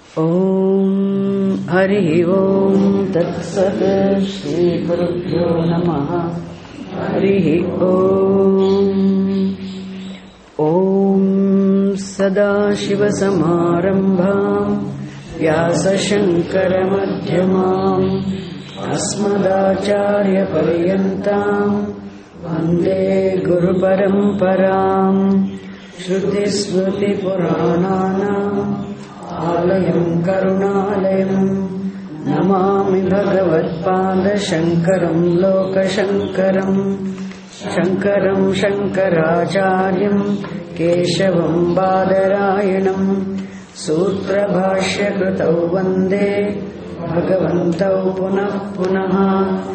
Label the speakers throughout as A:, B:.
A: Om Hari Om Tat Sat Shri Gurubhyo Namaha Hari Om Om Sada Shiva Samarambham Vyasa Shankara Madhyamam Asmadacharya Paryantam Vande Guru Paramparam Shruti Smriti Purananam Alayam Karunalayam Namami Bhagavatpada Shankaram Loka Shankaram Shankaram Shankaracharyam Keshavam Badarayanam Sutra Bhashya Krutau Vande Bhagavantau Punah Punaha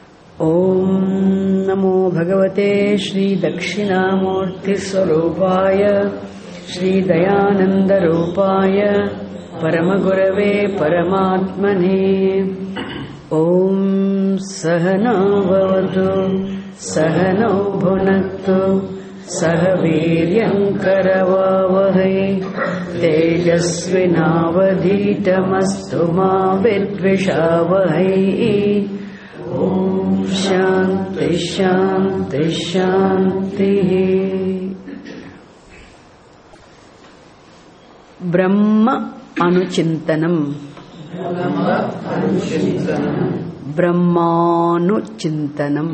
A: Om Namo Bhagavate Shri Dakshinamurti Swarupaya Shri Dayananda Rupaya Paramagurave Paramatmane Om Sahana Bhavatu Sahana Bhunaktu Sahaviryam Karavavahai Tejasvinavadhitamastu ma vidvishavahai Om Shanti Shanti Shanti Brahma Anuchintanam Brahmanuchintanam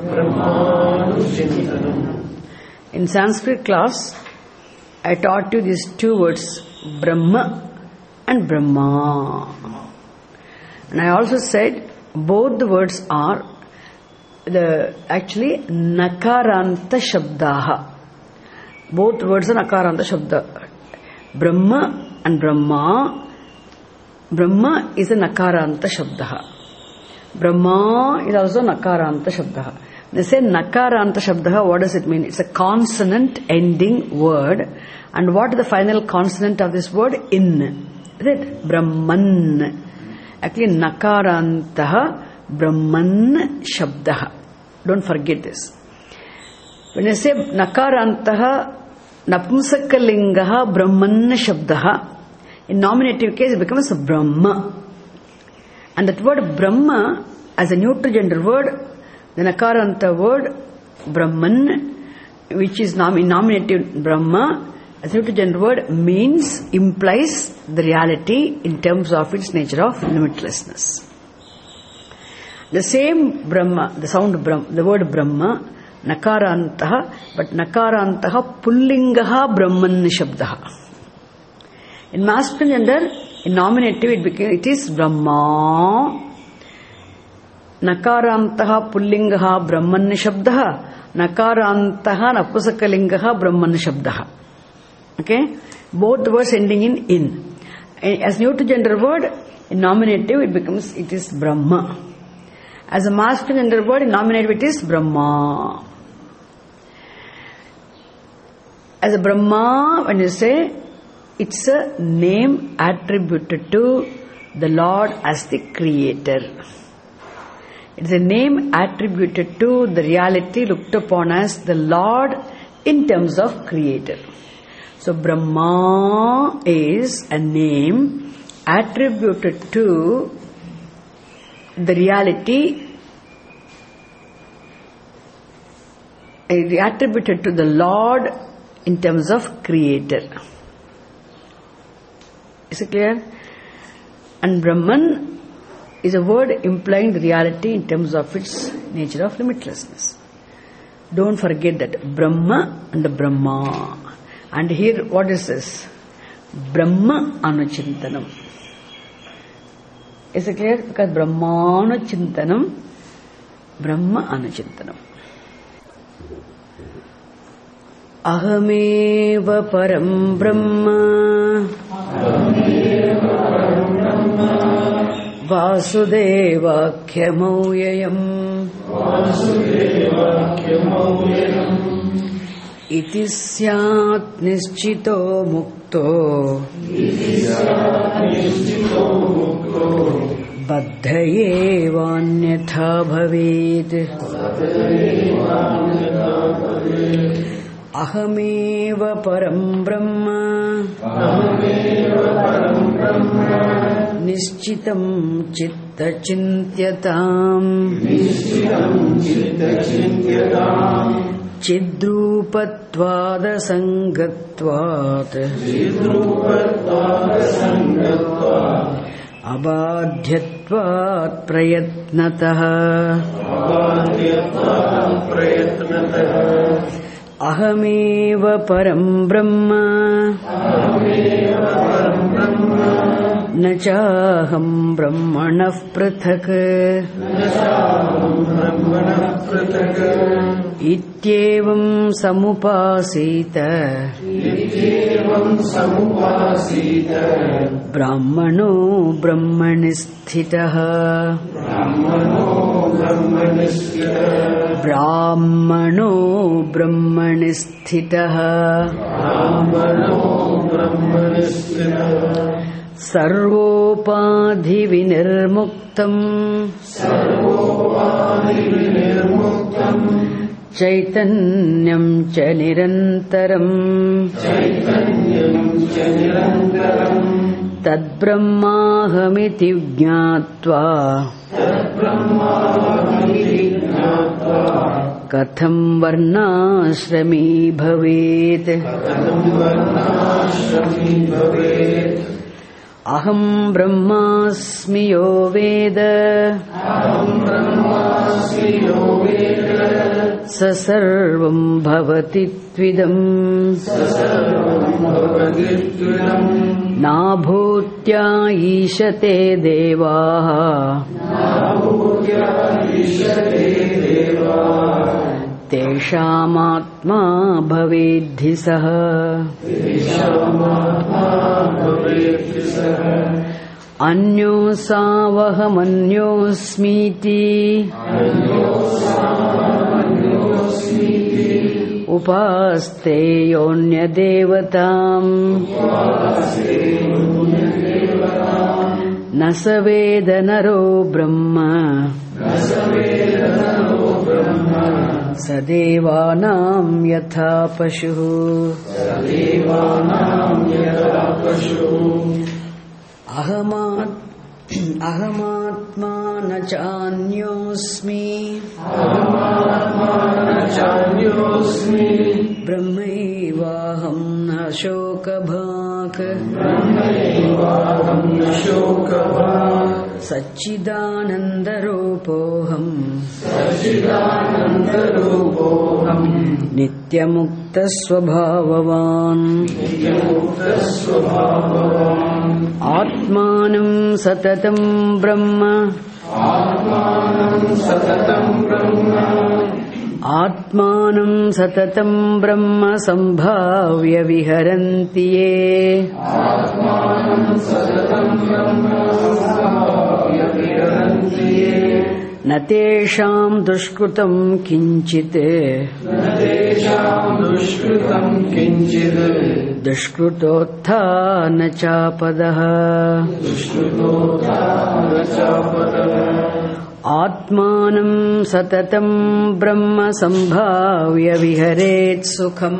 A: In Sanskrit class, I taught you these two words, Brahma and Brahma. And I also said both the words are actually Nakaranta Shabdaha. Both words are Nakaranta Shabda. Brahma and Brahma. Brahma is a Nakaranta Shabdaha. Brahma is also Nakaranta Shabdaha. They say Nakaranta Shabdaha, what does it mean? It's a consonant ending word. And what is the final consonant of this word? In. Is it? Brahman. Actually, Nakarantaha Brahman Shabdaha. Don't forget this. When you say Nakarantaha Napumsakalingaha Brahman Shabdaha, in nominative case it becomes Brahma. And that word Brahma as a neutral gender word, the Nakaranta word Brahman, which is in nominative Brahma, as a neutral gender word implies the reality in terms of its nature of limitlessness. The same Brahma, the sound Brahma, the word Brahma, Nakarantaha, but Nakarantaha Pullingaha Brahman Shabdaha. In masculine gender, in nominative it is Brahma. Nakarantaha Pullingaha Brahman Shabdaha. Nakarantaha Napusakalingaha Brahman Shabdaha. Okay? Both words ending in. As neutral gender word, in nominative it is Brahma. As a masculine gender word, in nominative it is Brahma. As a Brahma, when you say, it's a name attributed to the Lord as the Creator. It's a name attributed to the reality looked upon as the Lord in terms of Creator. So Brahma is a name attributed to the reality, attributed to the Lord in terms of Creator. Is it clear? And Brahman is a word implying the reality in terms of its nature of limitlessness. Don't forget that Brahma and the Brahma. And here, what is this? Brahma Anuchintanam. Is it clear? Because Brahmanuchintanam, Brahma Anuchintanam. Ahameva Param Brahma Vasudevakhyamavyayam Iti syat nischito mukto Baddhayevanyatha bhavet Ahameva param brahma निश्चितं चित्तचिन्त्यताम् चिद्रूपत्वादसङ्गत्वात् अबाध्यत्वात् प्रयत्नतः अहमेव परं ब्रह्म न चाहं ब्रह्मणः पृथक् इत्येवं समुपासीत ब्राह्मणो ब्रह्मणि स्थितः ब्राह्मणो ब्रह्मणि स्थितः सर्वोपाधिविनिर्मुक्तम् चैतन्यं च निरन्तरम् तद्ब्रह्माहमिति ज्ञात्वा कथं वर्णाश्रमी भवेत् अहं ब्रह्मास्मि यो वेद स सर्वं भवति त्विदम् नाभूत्या ईशते देवाः तेषामात्मा भवेद्धि सः अन्योसावहमन्योऽस्मीति उपास्ते योऽन्यदेवताम् न स वेद नरो ब्रह्म स देवानां यथा पशुः अहमात्मा न चान्योऽस्मि ब्रह्मैवाहं न शोकभाक् सच्चिदानन्दरूपोऽहम् नित्यमुक्तस्वभाववान् आत्मानं सततं ब्रह्म आत्मानं सततं ब्रह्म सम्भाव्य विहरन्ति ये न तेषां दुष्कृतं किञ्चित् दुष्कृतोत्था न चापदः आत्मानं सततं ब्रह्म सम्भाव्य विहरेत् सुखम्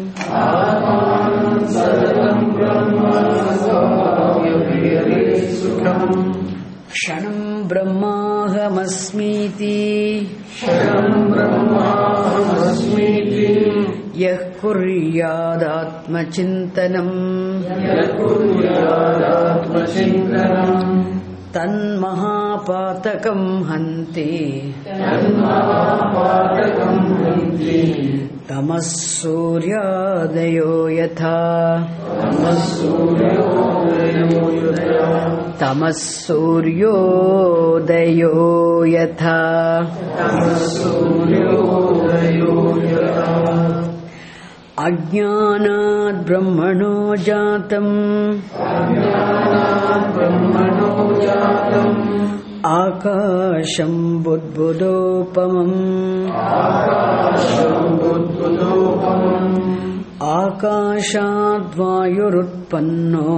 A: क्षणं ब्रह्माहमस्मीति यः कुर्यादात्मचिन्तनम् तन्महापातकं हन्ति तमः सूर्योदयो यथा तमः सूर्योदयो यथा अज्ञानात् ब्रह्मणो जातम् आकाशं बुद्बुदोपमम् आकाशाद्वायुरुत्पन्नो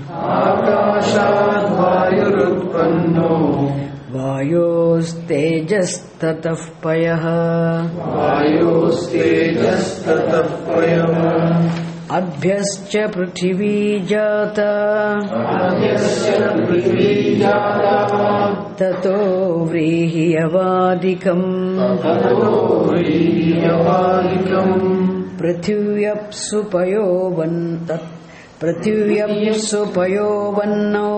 A: वायोस्तेजस्ततः पयः अभ्यश्च पृथिवी जाता ततो व्रीह्यवादिकम् पृथिव्यप्सु पयोवन्नौ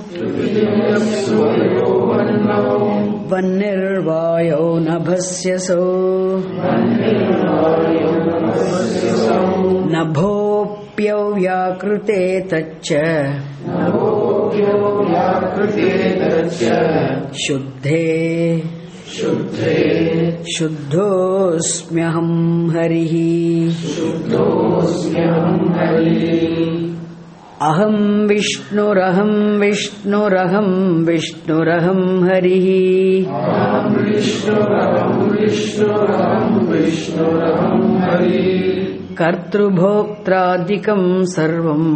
A: वह्निर्वायो नभस्यसौ नभोऽप्यव्याकृते तच्च शुद्धोऽस्म्यहं हरिः अहं विष्णुरहं हरिः कर्तृभोक्त्रादिकं सर्वम्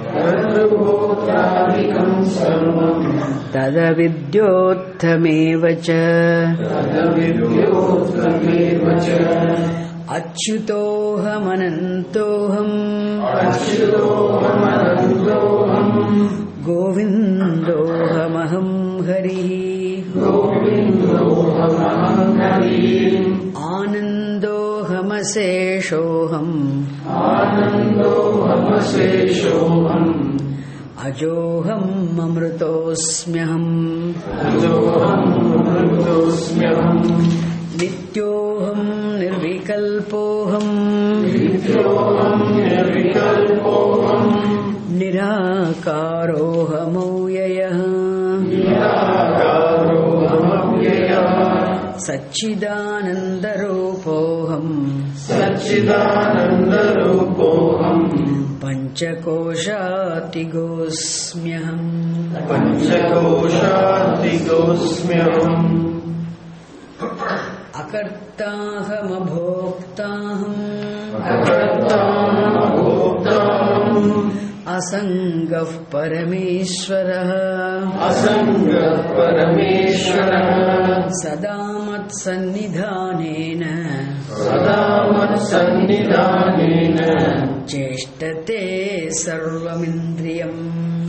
A: तदविद्योत्थमेव च अच्युतोऽहमनन्तोऽहम् गोविन्दोऽहमहं हरिः आनन्दोऽहमशेषोऽहम् अजोऽहम् अमृतोऽस्म्यहम् नित्योऽहम् निर्विकल्पोऽहम् निराकारोऽहमव्ययः सच्चिदानन्दरूपोऽहम् पञ्चकोशातिगोऽस्म्यहम् अकर्ताहमभोक्ताहम् असङ्गः परमेश्वरः सदा मत्सन्निधानेन चेष्टते सर्वमिन्द्रियम्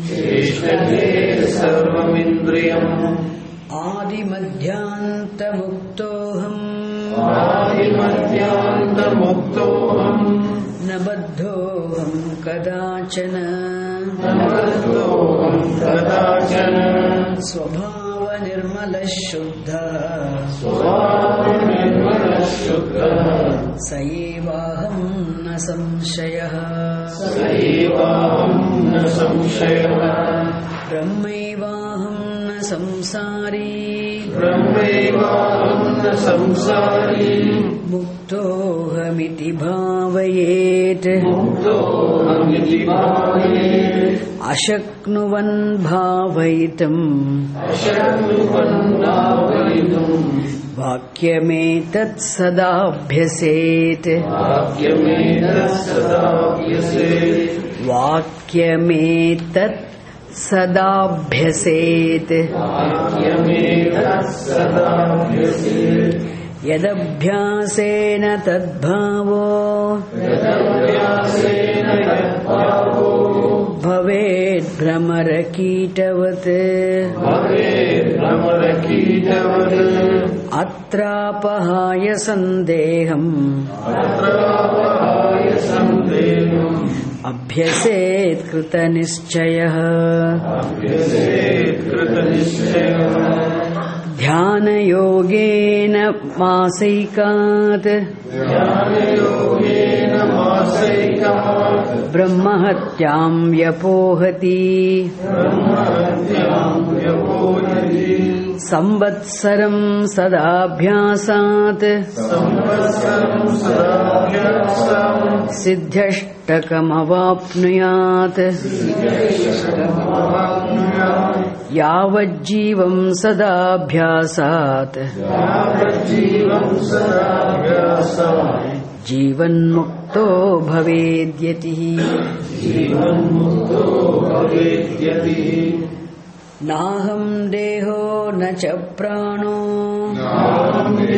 A: आदिमध्यान्तमुक्तोऽहम् न बद्धोऽहम् कदाचन स्वभावनिर्मलः शुद्धः स एवाहम् न संशयः ब्रह्मैवाहम् न संसारी मुक्तोऽहमिति भावयेत् अशक्नुवन् भावयितुम् वाक्यमेतत् सदाभ्यसेत् यदभ्यासेन तद्भावो भवेत् भ्रमरकीटवत् अत्रापहाय सन्देहम् अभ्यसेत् कृतनिश्चयः ध्यानयोगेन मासैकात् ब्रह्महत्यां व्यपोहति संवत्सरं सदाभ्यासात् सिद्ध्यष्टकमवाप्नुयात् यावज्जीवं सदाभ्यासात् जीवन्मुक्तो भवेद्यतिः नाहं देहो न च प्राणो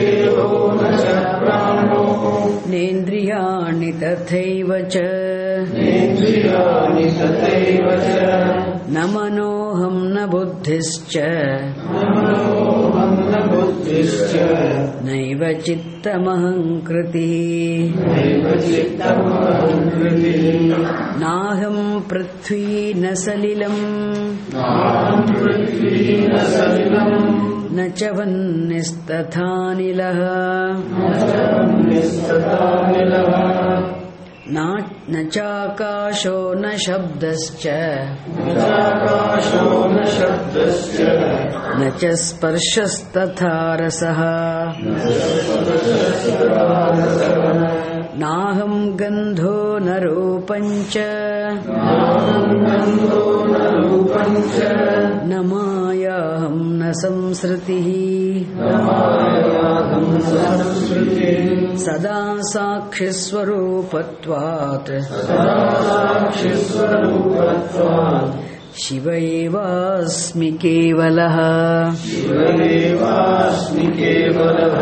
A: नेन्द्रियाणि तथैव च
B: नेन्द्रियाणि तथैव च
A: न मनोऽहं न बुद्धिश्च
B: मनोऽहं न बुद्धिश्च
A: नैव चित्तमहङ्कृतिः
B: नैव चित्तमहं कृतिः
A: नाहं पृथ्वी न सलिलम्
B: नाहं पृथ्वी न सलिलम्
A: न च वह्निस्तथानिलः
B: न च वह्निस्तथानिलः
A: न चाकाशो न शब्दश्च
B: न चाकाशो न शब्दश्च
A: न च स्पर्शस्तथा रसः नाहं गन्धो न रूपं च
B: गन्धो न रूपं च
A: न मायाहं न संसृतिः
B: न मायाहं संसृतिः
A: सदा साक्षिस्वरूपत्वात्
B: सदा साक्षिस्वरूपत्वात्
A: शिव एवास्मि केवलः
B: शिव एवास्मि केवलः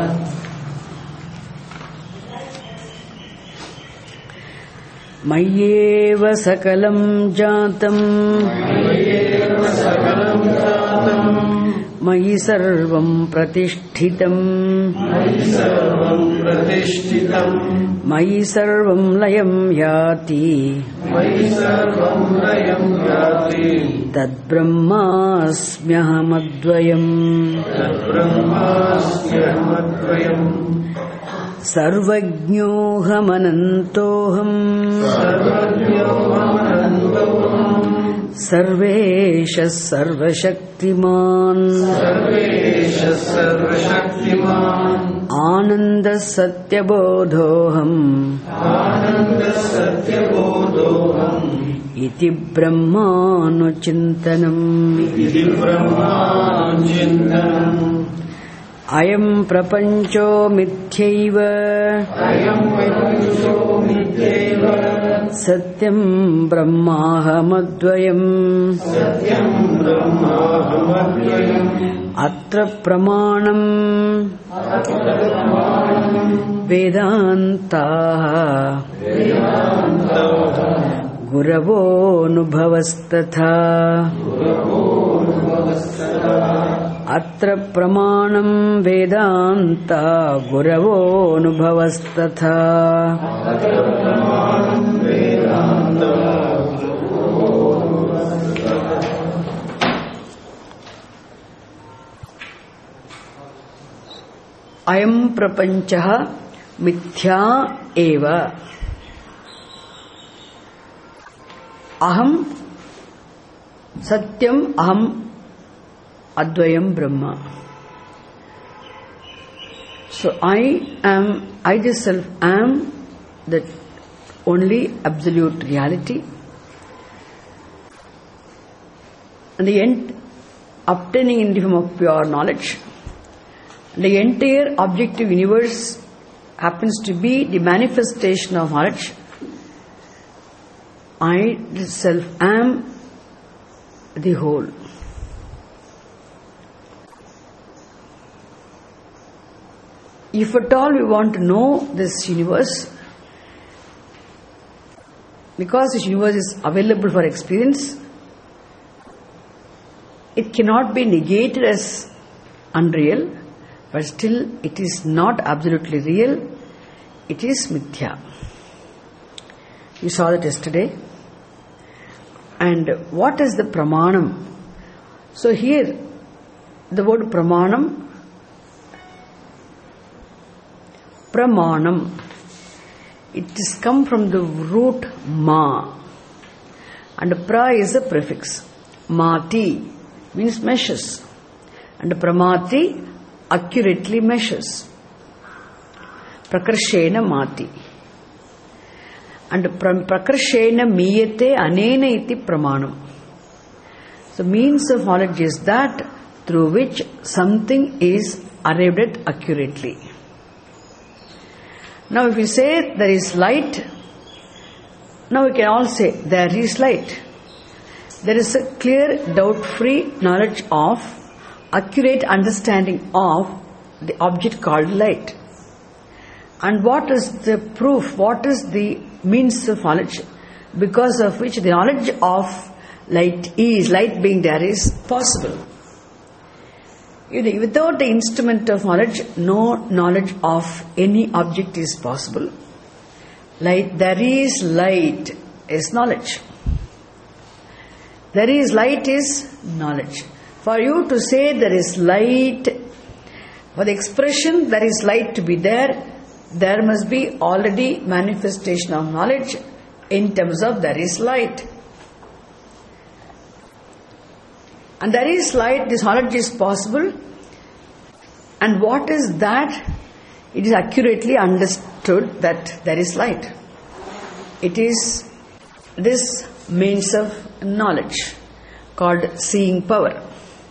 A: मय्येव सकलं जातं
B: मय्येव सकलं जातं
A: मयि सर्वं प्रतिष्ठितं
B: मयि सर्वं प्रतिष्ठितं
A: मयि सर्वं लयं याति
B: मयि सर्वं लयं याति
A: तद्ब्रह्मास्म्यहमद्वयम्
B: तद्ब्रह्मास्म्यहमद्वयम्
A: सर्वज्ञोऽहमनन्तोऽहम्
B: सर्वज्ञोऽहमनन्तोऽहम्
A: सर्वेशः सर्वशक्तिमान्
B: सर्वेशः सर्वशक्तिमान्
A: आनन्दः सत्यबोधोऽहम्
B: आनन्दः सत्यबोधोऽहम्
A: इति ब्रह्मानुचिन्तनम्
B: इति ब्रह्मानुचिन्तनम्
A: अयं प्रपञ्चो मिथ्यैव
B: अयं प्रपञ्चो मिथ्यैव
A: सत्यं ब्रह्माहमद्वयम्
B: सत्यं ब्रह्माहमद्वयम्
A: अत्र प्रमाणम् वेदान्ताः गुरवोऽनुभवस्तथा अत्र प्रमाणम् वेदान्ता गुरवोऽनुभवस्तथा अयं प्रपञ्चः मिथ्या एव अहं सत्यम् अहम् Advayam Brahma. So I just self am the only absolute reality. And the end obtaining in the form of pure knowledge. The entire objective universe happens to be the manifestation of knowledge. I self am the whole. If at all we want to know this universe, because this universe is available for experience, it cannot be negated as unreal, but still it is not absolutely real, it is mithya. You saw that yesterday. And what is the pramanam? So here, the word pramanam, it is come from the root ma, and pra is a prefix. Mati means measures, and pramati accurately measures. Prakarshena mati, and prakarshena miyate anena iti pramanam. So means of knowledge is that through which something is arrived at accurately. Now if we say there is light, now we can all say there is light. There is a clear, doubt-free knowledge of, accurate understanding of the object called light. And what is the proof? What is the means of knowledge? because of which the knowledge of light being there is possible. Without the instrument of knowledge, no knowledge of any object is possible. There is light is knowledge. There is light is knowledge. For you to say there is light, for the expression there is light to be there must be already manifestation of knowledge in terms of there is light. And there is light, this knowledge is possible. And what is that? It is accurately understood that there is light. It is this means of knowledge called seeing power.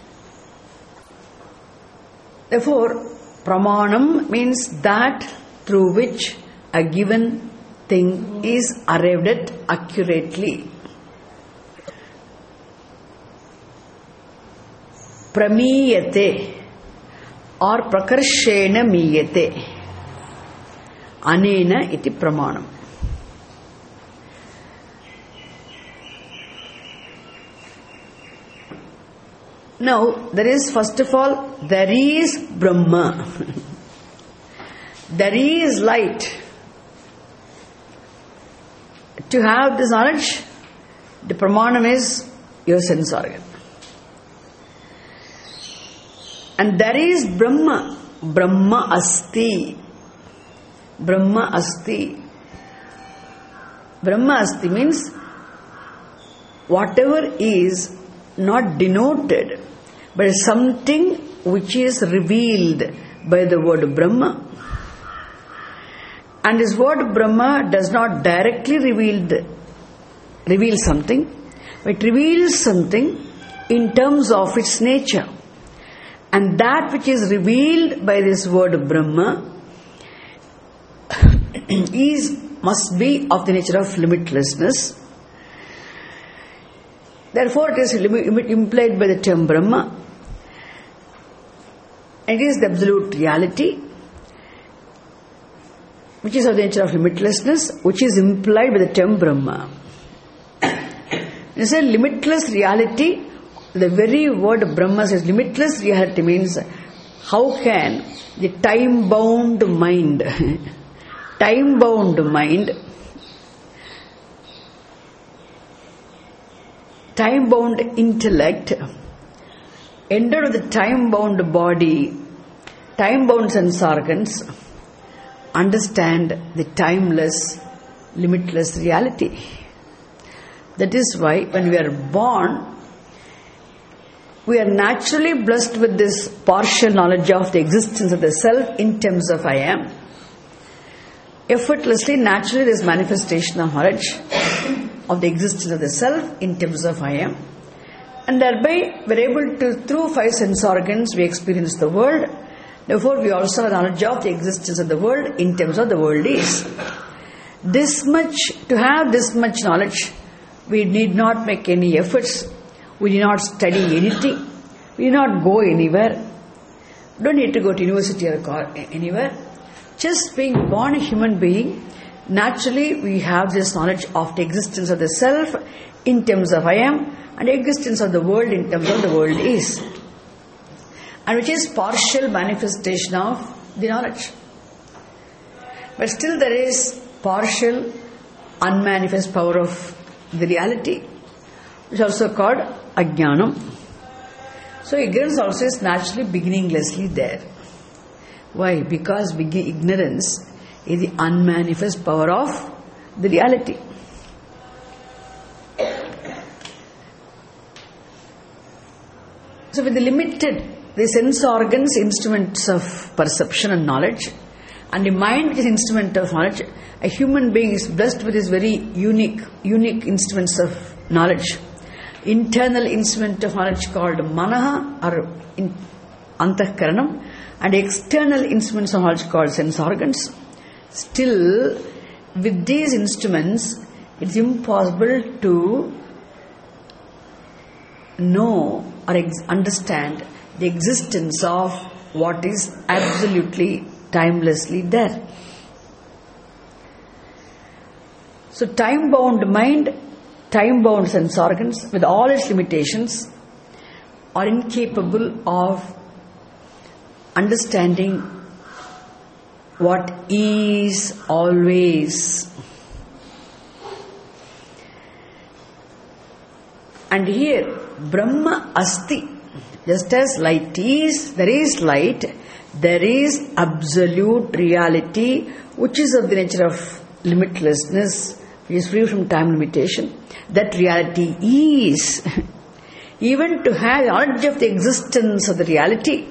A: Therefore, pramanam means that through which a given thing is arrived at accurately. Pramiyate or prakarshena miyate. Anena iti pramanam. Now, there is first of all, there is Brahma. There is light. To have this knowledge, the pramanam is your sense organ. And there is Brahma. Brahma asti. Brahma asti. Brahma asti means whatever is not denoted, but something which is revealed by the word Brahma. And this word Brahma does not directly reveal something, but reveals something in terms of its nature. And that which is revealed by this word Brahma must be of the nature of limitlessness. Therefore, it is implied by the term Brahma. It is the absolute reality, which is of the nature of limitlessness, which is implied by the term Brahma. You say limitless reality, the very word Brahma says limitless reality means how can the time-bound mind, time-bound intellect, endowed with the time-bound body, time-bound sense organs, understand the timeless, limitless reality. That is why when we are born, we are naturally blessed with this partial knowledge of the existence of the self in terms of I am. Effortlessly, naturally, there is manifestation of knowledge of the existence of the self in terms of I am. And thereby, we are able to, through 5 sense organs, we experience the world. Therefore, we also have knowledge of the existence of the world in terms of the world is. To have this much knowledge, we need not make any efforts. We need not study anything. We need not go anywhere. Don't need to go to university or anywhere. Just being born a human being, naturally we have this knowledge of the existence of the self in terms of I am, and the existence of the world in terms of the world is. And which is partial manifestation of the knowledge. But still there is partial unmanifest power of the reality, which is also called ajnanam. So ignorance also is naturally beginninglessly there. Why? Because ignorance is the unmanifest power of the reality. So with the sense organs, instruments of perception and knowledge, and the mind which is instrument of knowledge, a human being is blessed with this very unique instruments of knowledge. Internal instrument of knowledge called manaha or antahkaranam, and external instruments of knowledge called sense organs. Still, with these instruments, it's impossible to know or understand the existence of what is absolutely timelessly there. So time-bound mind, time-bound sense organs with all its limitations are incapable of understanding what is always. And here, Brahma Asti, just as light is, there is light, there is absolute reality, which is of the nature of limitlessness, which is free from time limitation. That reality is. Even to have knowledge of the existence of the reality,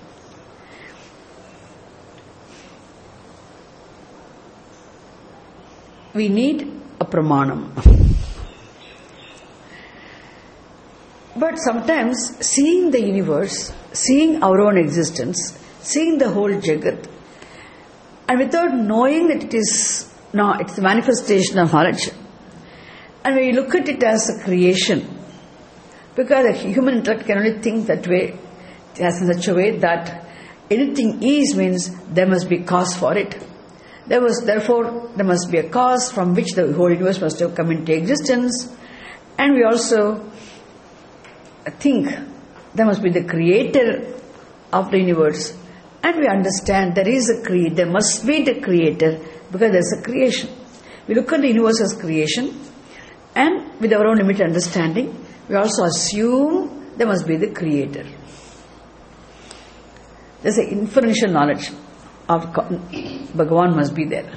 A: we need a pramanam. But sometimes seeing the universe, seeing our own existence, seeing the whole Jagat, and without knowing that it's the manifestation of knowledge, and when you look at it as a creation, because the human intellect can only think that way, in such a way that anything is means there must be cause for it. Therefore, there must be a cause from which the whole universe must have come into existence. And we also think there must be the creator of the universe. And we understand there must be the creator because there is a creation. We look at the universe as creation, and with our own limited understanding, we also assume there must be the creator. There's an inferential knowledge of Bhagavan must be there.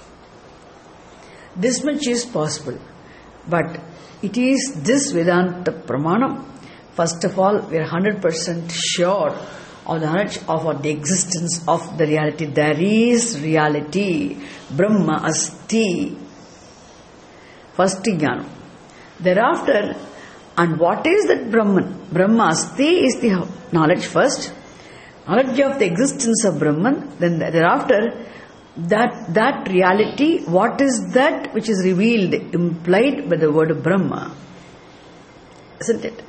A: This much is possible, but it is this Vedanta Pramanam. First of all, we are 100% sure of the knowledge of the existence of the reality. There is reality. Brahma Asti. First jnana. Thereafter, and what is that Brahman? Brahma Asti is the knowledge first. Knowledge of the existence of Brahman. Then thereafter, that reality, what is that which is revealed, implied by the word Brahma? Isn't it?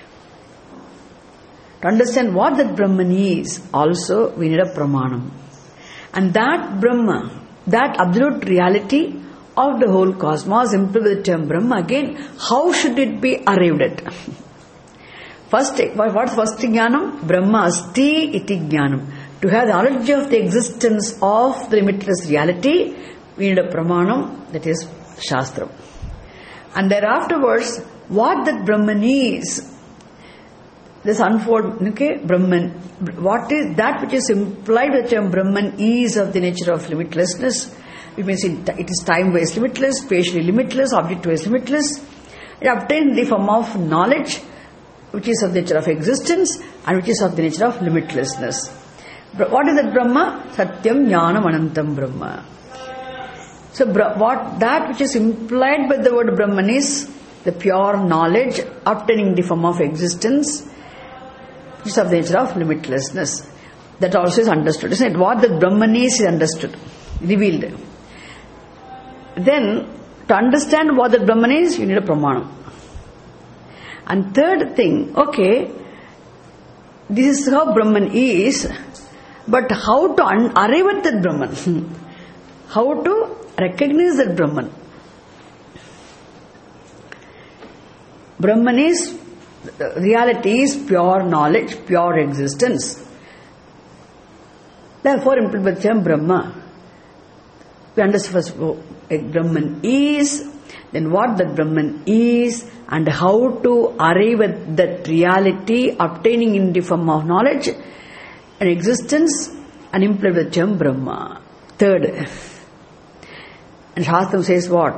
A: To understand what that Brahman is, also we need a pramanam. And that Brahma, that absolute reality of the whole cosmos, implied with the term Brahma, again, how should it be arrived at? What's first jnanam? Brahma asti iti jnanam. To have the knowledge of the existence of the limitless reality, we need a pramanam, that is Shastram. And thereafterwards, what that Brahman is, this unfold, Brahman, what is that which is implied with the term Brahman is of the nature of limitlessness. It means it is time-wise limitless, spatially limitless, object-wise limitless. It obtains the form of knowledge, which is of the nature of existence and which is of the nature of limitlessness. What is that Brahma? Satyam Jnanam Anantam Brahma. So that which is implied by the word Brahman is the pure knowledge obtaining the form of existence, which is of the nature of limitlessness. That also is understood. Isn't it? What the Brahman is understood, revealed. Then, to understand what the Brahman is, you need a pramanam. And third thing, this is how Brahman is, but how to arrive at that Brahman? How to recognize that Brahman? Brahman is, reality is pure knowledge, pure existence. Therefore, implied by the term Brahma, we understand first what Brahman is, then what that Brahman is, and how to arrive at that reality obtaining in the form of knowledge and existence, and implied with the term Brahma. Third, and Shastram says what?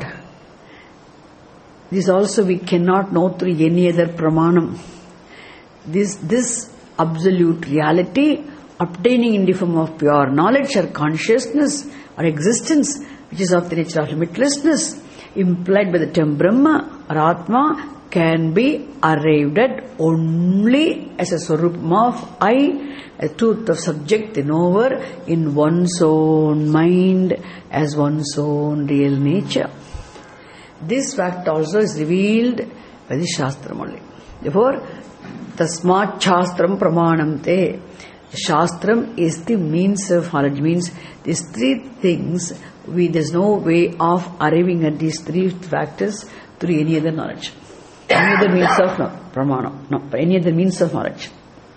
A: This also we cannot know through any other pramanam. This absolute reality obtaining in the form of pure knowledge or consciousness or existence, which is of the nature of limitlessness, implied by the term Brahma or Atma, can be arrived at only as a Swarupam of I, a truth of subject and over in one's own mind as one's own real nature. This fact also is revealed by the Shastram only. Therefore, Tasmat Shastram Pramanam Te. Shastram is the means of knowledge, means these three things there's no way of arriving at these three factors through any other knowledge. Any other means of pramana. No, any other means of knowledge.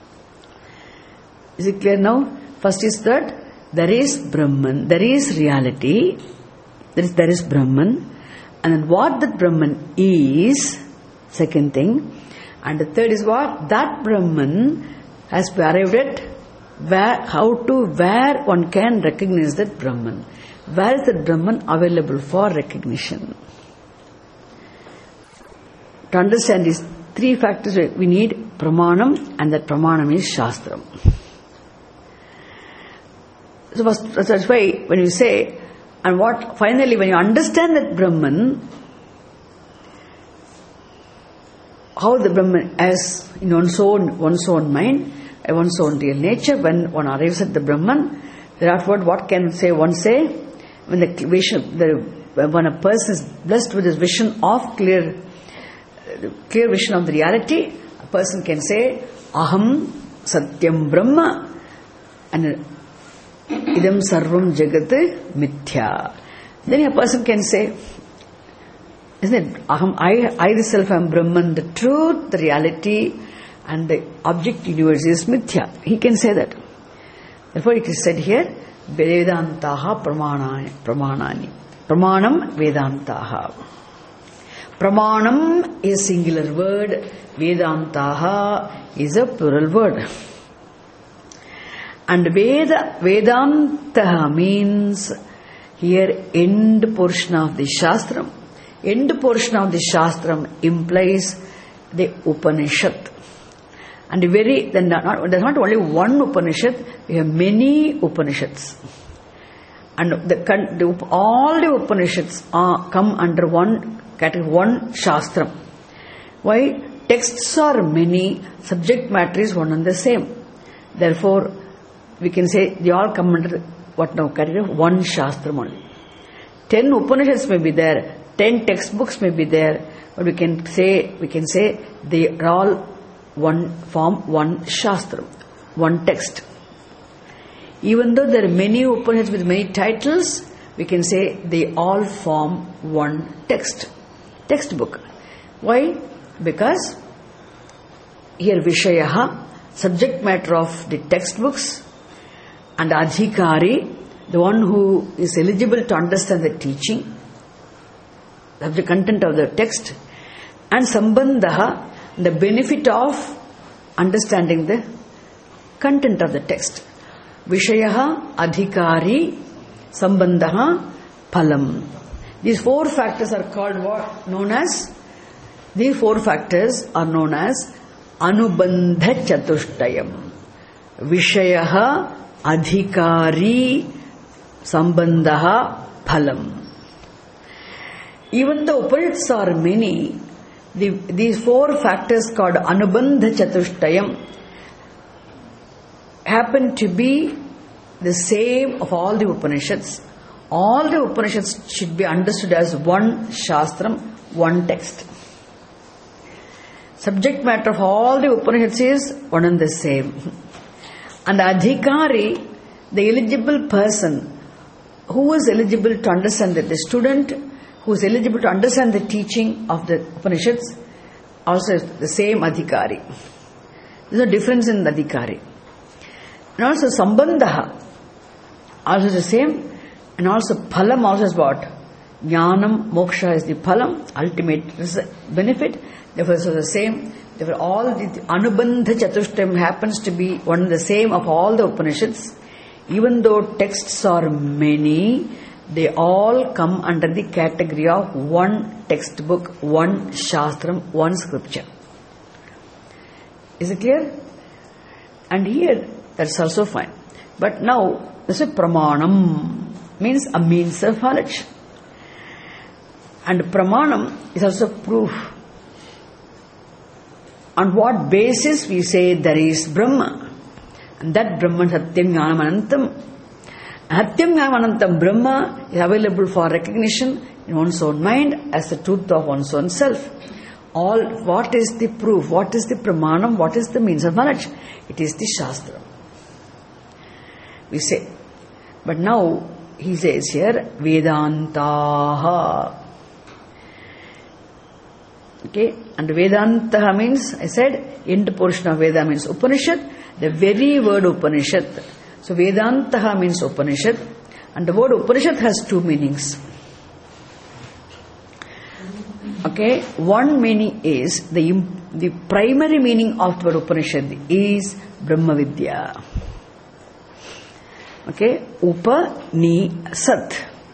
A: Is it clear now? First is that there is Brahman, there is reality, there is Brahman, and then what that Brahman is, second thing, and the third is what? That Brahman has arrived at where one can recognize that Brahman. Where is that Brahman available for recognition? To understand these three factors, we need Pramanam, and that Pramanam is Shastram. So that's why when you say, and what finally when you understand that Brahman, how the Brahman as in one's own mind, one's own real nature, when one arrives at the Brahman, therefore what can one say? When when a person is blessed with this vision of clear vision of the reality, a person can say, Aham Satyam Brahma, and Idam Sarvam Jagat Mithya. Then a person can say, isn't it? I myself am Brahman, the truth, the reality, and the object universe is Mithya. He can say that. Therefore it is said here, Vedantaha Pramanani. Pramanam Vedantaha. Pramanam is a singular word, Vedantaha is a plural word. And Vedanta means here end portion of the Shastram. End portion of the Shastram implies the Upanishad. And there's not only one Upanishad, we have many Upanishads. And all the Upanishads come under one category, one Shastram. Why? Texts are many, subject matter is one and the same. Therefore, we can say they all come under what now category? One Shastram only. 10 Upanishads may be there, 10 textbooks may be there, but we can say they are all one form, one Shastram, one text. Even though there are many Upanishads with many titles, we can say they all form one textbook. Why? Because here Vishayaha, subject matter of the textbooks, and Adhikari, the one who is eligible to understand the teaching, the content of the text, and Sambandha, the benefit of understanding the content of the text. Vishayaha, Adhikari, Sambandha, Phalam. These four factors are called what? These four factors are known as Anubandha Chatushtayam. Vishayaha, Adhikari, Sambandha, Phalam. Even though Upanishads are many, these four factors called Anubandha Chatushtayam happen to be the same of all the Upanishads. All the Upanishads should be understood as one Shastram, one text. Subject matter of all the Upanishads is one and the same. And Adhikari, the eligible person, who is eligible to understand the student, who is eligible to understand the teaching of the Upanishads, also is the same Adhikari. There is no difference in the Adhikari. And also Sambandha, also the same. And also Phalam also is what? Jnanam, Moksha is the Phalam, ultimate benefit. Therefore it's the same. Therefore all the Anubandha Chatushtayam happens to be one and the same of all the Upanishads. Even though texts are many, they all come under the category of one textbook, one Shastram, one scripture. Is it clear? And here, that's also fine. But now, this is Pramanam, means a means of knowledge. And Pramanam is also proof. On what basis we say there is Brahma? And that Brahman Satyam Jnanam Anantam. Satyam Jnanam Anantam Brahma is available for recognition in one's own mind as the truth of one's own self. What is the proof? What is the Pramanam? What is the means of knowledge? It is the Shastra. We say. But now, he says here, Vedantaha. Okay, and Vedantaha means, I said, end portion of Veda means Upanishad, the very word Upanishad. So Vedantaha means Upanishad, and the word Upanishad has two meanings. Okay, one meaning is, the primary meaning of the word Upanishad is Brahma Vidya. Okay, Upanishat.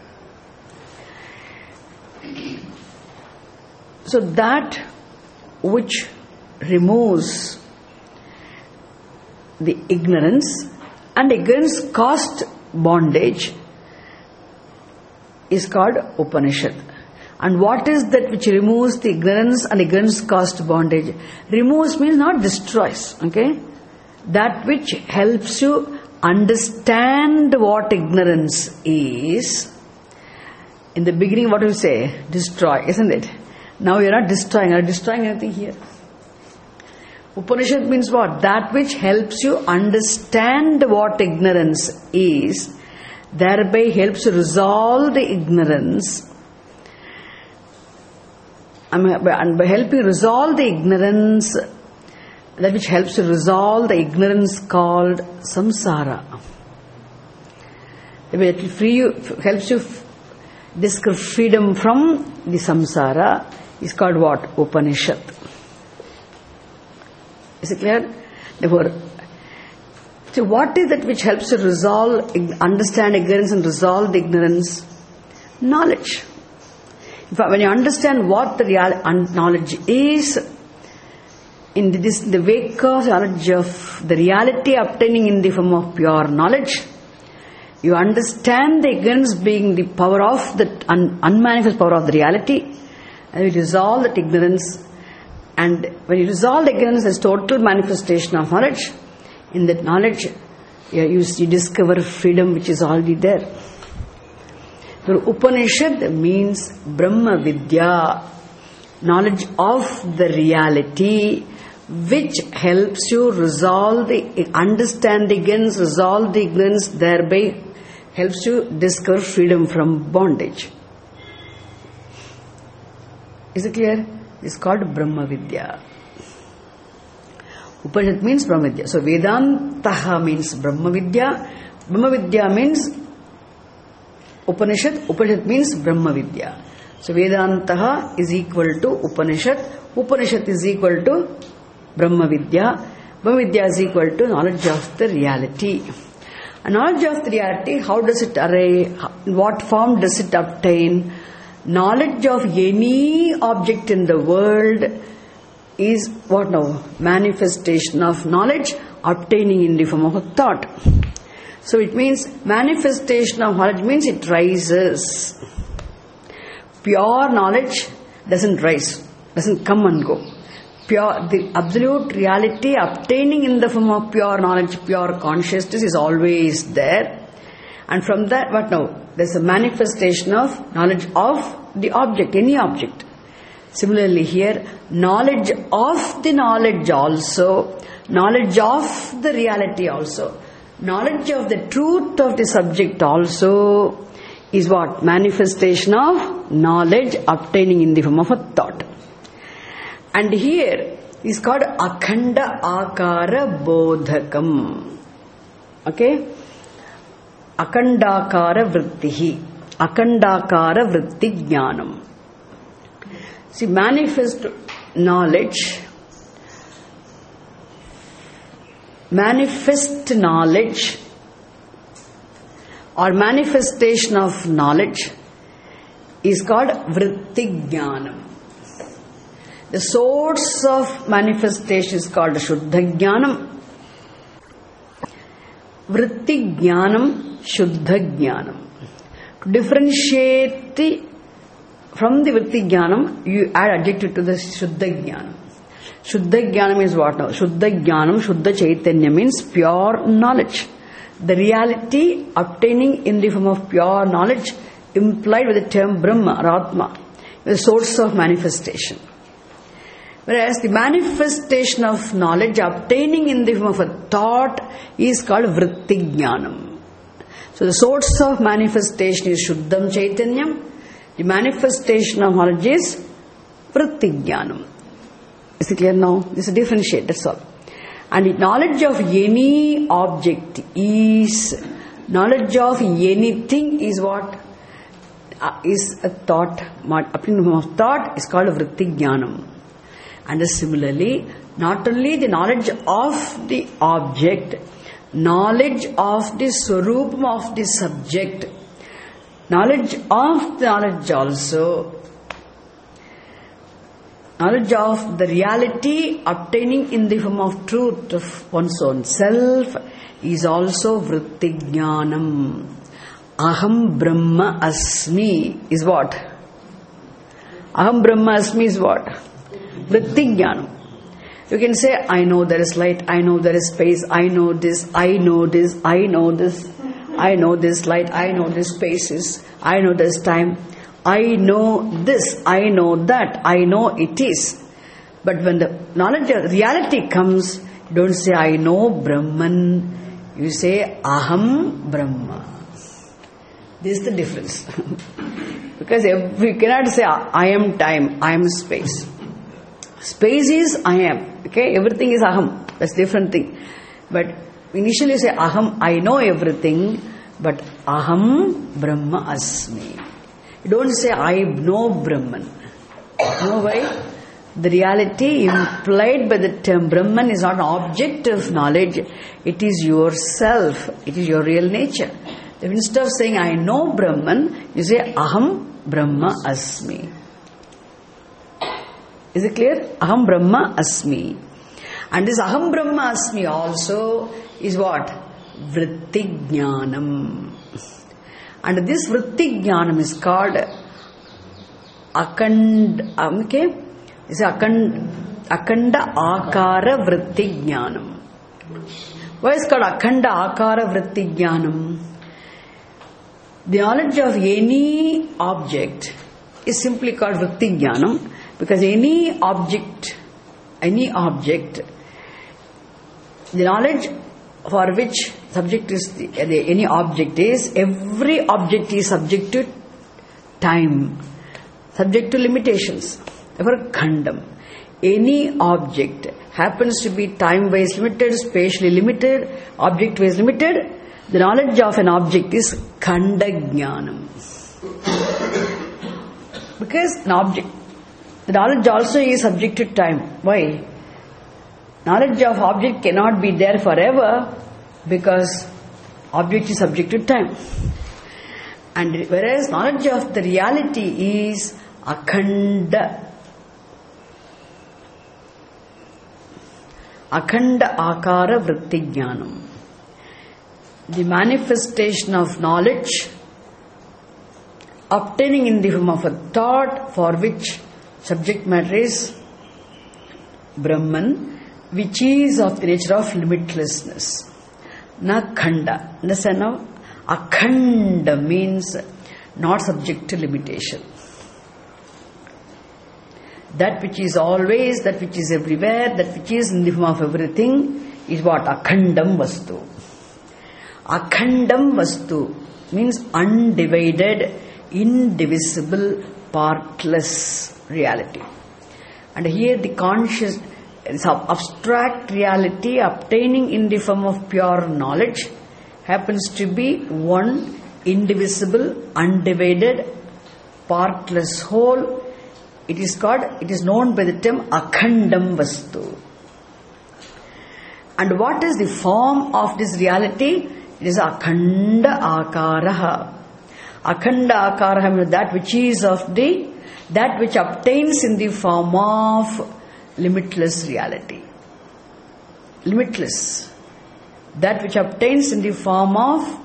A: So that which removes the ignorance, and ignorance caused bondage, is called Upanishad. And what is that which removes the ignorance and ignorance caused bondage? Removes means not destroys, okay? That which helps you understand what ignorance is. In the beginning, what do you say? Destroy, isn't it? Now you are not destroying. Are you destroying anything here? Upanishad means what? That which helps you understand what ignorance is, thereby helps you resolve the ignorance. And by helping resolve the ignorance, that which helps you resolve the ignorance called samsara. It helps you discover freedom from the samsara, is called what? Upanishad. Is it clear? Therefore, so what is that which helps you resolve, understand ignorance and resolve the ignorance? Knowledge. When you understand what the real knowledge is, in the wake of knowledge of the reality obtaining in the form of pure knowledge, you understand the ignorance being the power of the unmanifest power of the reality, and you resolve that ignorance. And when you resolve the ignorance as total manifestation of knowledge, in that knowledge you discover freedom which is already there. So Upanishad means Brahma Vidya, knowledge of the reality, which helps you understand the ignorance, resolve the ignorance, thereby helps you discover freedom from bondage. Is it clear? It's called Brahma Vidya. Upanishad means Brahma Vidya. So Vedantaha means Brahma Vidya. Brahma Vidya means Upanishad. Upanishad means Brahma Vidya. So Vedantaha is equal to Upanishad. Upanishad is equal to Brahma Vidya. Brahma Vidya is equal to knowledge of the reality. And knowledge of the reality, how does it arise? In what form does it obtain? Knowledge of any object in the world is what now? Manifestation of knowledge obtaining in the form of a thought. So it means manifestation of knowledge means it rises. Pure knowledge doesn't rise, doesn't come and go. The absolute reality obtaining in the form of pure knowledge, pure consciousness is always there. And from that, what now? There's a manifestation of knowledge of the object, any object. Similarly here, knowledge of the knowledge also, knowledge of the reality also, knowledge of the truth of the subject also is what? Manifestation of knowledge obtaining in the form of a thought. And here is called Akhanda Akara Bodhakam. Okay? Akhandakara Vrittihi. Akhandakara Vritti Jnanam. See, manifest knowledge or manifestation of knowledge is called Vritti Jnanam. The source of manifestation is called Shuddha Jnanam. Vritti Jnanam, Shuddha Jnanam. To differentiate from the Vritti Jnanam, you add adjective to the Shuddha Jnanam. Shuddha Jnanam is what now? Shuddha Jnanam, Shuddha Chaitanya means pure knowledge. The reality obtaining in the form of pure knowledge implied with the term Brahma or Atma, the source of manifestation. Whereas the manifestation of knowledge obtaining in the form of a thought is called Vritti Jnanam. So the source of manifestation is Shuddham Chaitanyam. The manifestation of knowledge is Vritti-jnanam. Is it clear now? This is a differentiate, that's all. And the knowledge of any object is, knowledge of anything is what? Is a thought, opinion of thought is called Vritti-jnanam. And similarly, not only the knowledge of the object, knowledge of the swarupam of the subject, knowledge of the knowledge also, knowledge of the reality obtaining in the form of truth of one's own self is also Vritti-jnanam. Aham Brahma Asmi is what? Aham Brahma Asmi is what? Vritti-jnanam. You can say, I know there is light, I know there is space, I know this, I know this, I know this, I know this light, I know this spaces, I know this time, I know this, I know that, I know it is. But when the knowledge of reality comes, don't say, I know Brahman, you say, Aham Brahma. This is the difference. Because we cannot say, I am time, I am space. Space is I am. Okay, everything is aham. That's a different thing. But initially you say aham, I know everything, but aham Brahma Asmi. You don't say I know Brahman. You know why? The reality implied by the term Brahman is not an object of knowledge. It is yourself. It is your real nature. Instead of saying I know Brahman, you say aham Brahma Asmi. Is it clear? Aham Brahma Asmi. And this Aham Brahma Asmi also is what? Vritti-jnanam. And this Vritti-jnanam is called Akanda, okay? It's Akanda Akara Vritti-jnanam. Why is it called Akanda Akara Vritti-jnanam? The knowledge of any object is simply called Vritti-jnanam. Because any object, the knowledge for which subject is any object is, every object is subject to time, subject to limitations. Therefore, khandam. Any object happens to be time-wise limited, spatially limited, object-wise limited. The knowledge of an object is khanda-jnanam. Because an object, the knowledge also is subject to time. Why? Knowledge of object cannot be there forever because object is subject to time. And whereas knowledge of the reality is akhanda. Akhanda akara vritti-jnanam. The manifestation of knowledge obtaining in the form of a thought for which subject matter is Brahman, which is of the nature of limitlessness. Na khanda. Understand now? Akhanda means not subject to limitation. That which is always, that which is everywhere, that which is in the form of everything is what? Akhandam vastu. Akhandam vastu means undivided, indivisible, partless reality. And here the conscious, abstract reality obtaining in the form of pure knowledge happens to be one indivisible, undivided, partless whole. It is known by the term Akhandam Vastu. And what is the form of this reality? It is Akhanda Akaraha. Akhanda Akaraha means that which is that which obtains in the form of limitless reality. Limitless. That which obtains in the form of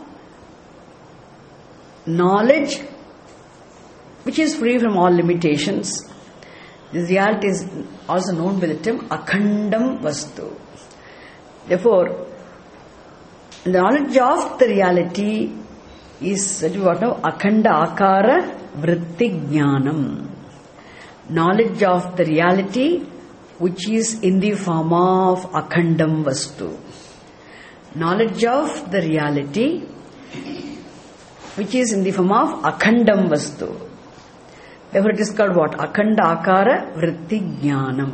A: knowledge which is free from all limitations. This reality is also known by the term Akhandam Vastu. Therefore, the knowledge of the reality is what now? Akhanda Akara Vritti-jnanam. Knowledge of the reality which is in the form of Akhandam Vastu. Knowledge of the reality which is in the form of akhandam vastu. Therefore it is called what? Akhanda akara vritti jnanam.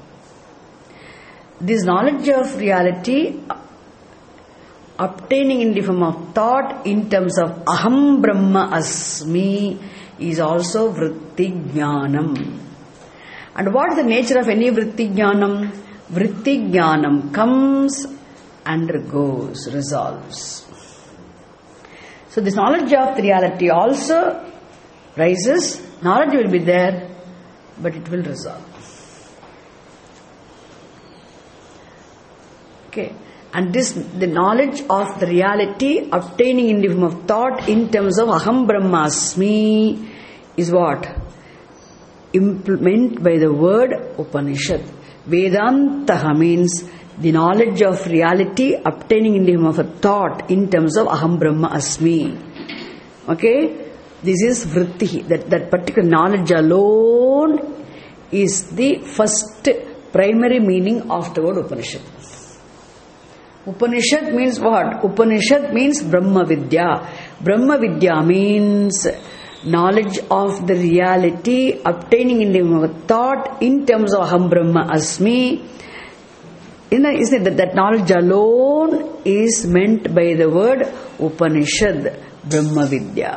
A: This knowledge of reality obtaining in the form of thought in terms of aham brahma asmi is also vritti jnanam. And what is the nature of any vritti jnanam? Vritti jnanam comes and goes, resolves. So this knowledge of reality also rises. Knowledge will be there, but it will resolve. Okay. And this, the knowledge of the reality obtaining in the form of thought in terms of aham brahmasmi is what? Implement by the word Upanishad. Vedantaha means the knowledge of reality obtaining in the form of a thought in terms of aham brahma asmi. Okay? This is vritti. That particular knowledge alone is the first primary meaning of the word Upanishad. Upanishad means what? Upanishad means Brahma Vidya. Brahma Vidya means knowledge of the reality obtaining in the form of a thought in terms of aham brahma asmi. Isn't it that knowledge alone is meant by the word Upanishad, Brahma Vidya?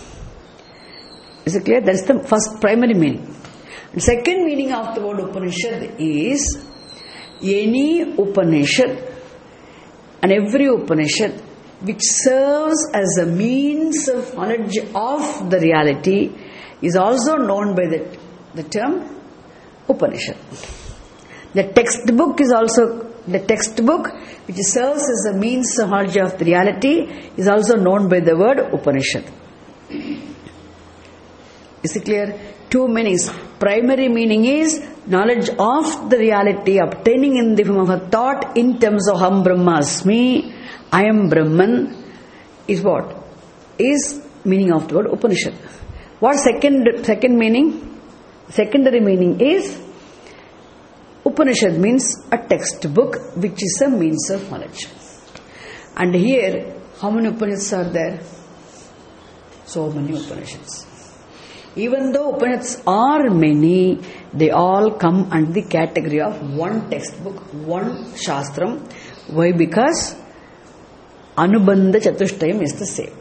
A: Is it clear? That's the first primary meaning. And second meaning of the word Upanishad is any Upanishad and every Upanishad which serves as a means of knowledge of the reality is also known by the term Upanishad. The textbook is also the textbook which serves as a means of knowledge of the reality is also known by the word Upanishad. Is it clear? Two meanings. Primary meaning is knowledge of the reality obtaining in the form of a thought in terms of Aham Brahmasmi, I am Brahman, is what? Is meaning of the word Upanishad. What second meaning? Secondary meaning is Upanishad means a textbook which is a means of knowledge. And here, how many Upanishads are there? So many Upanishads. Even though Upanishads are many, they all come under the category of one textbook, one Shastram. Why? Because Anubandha Chatushtayam is the same.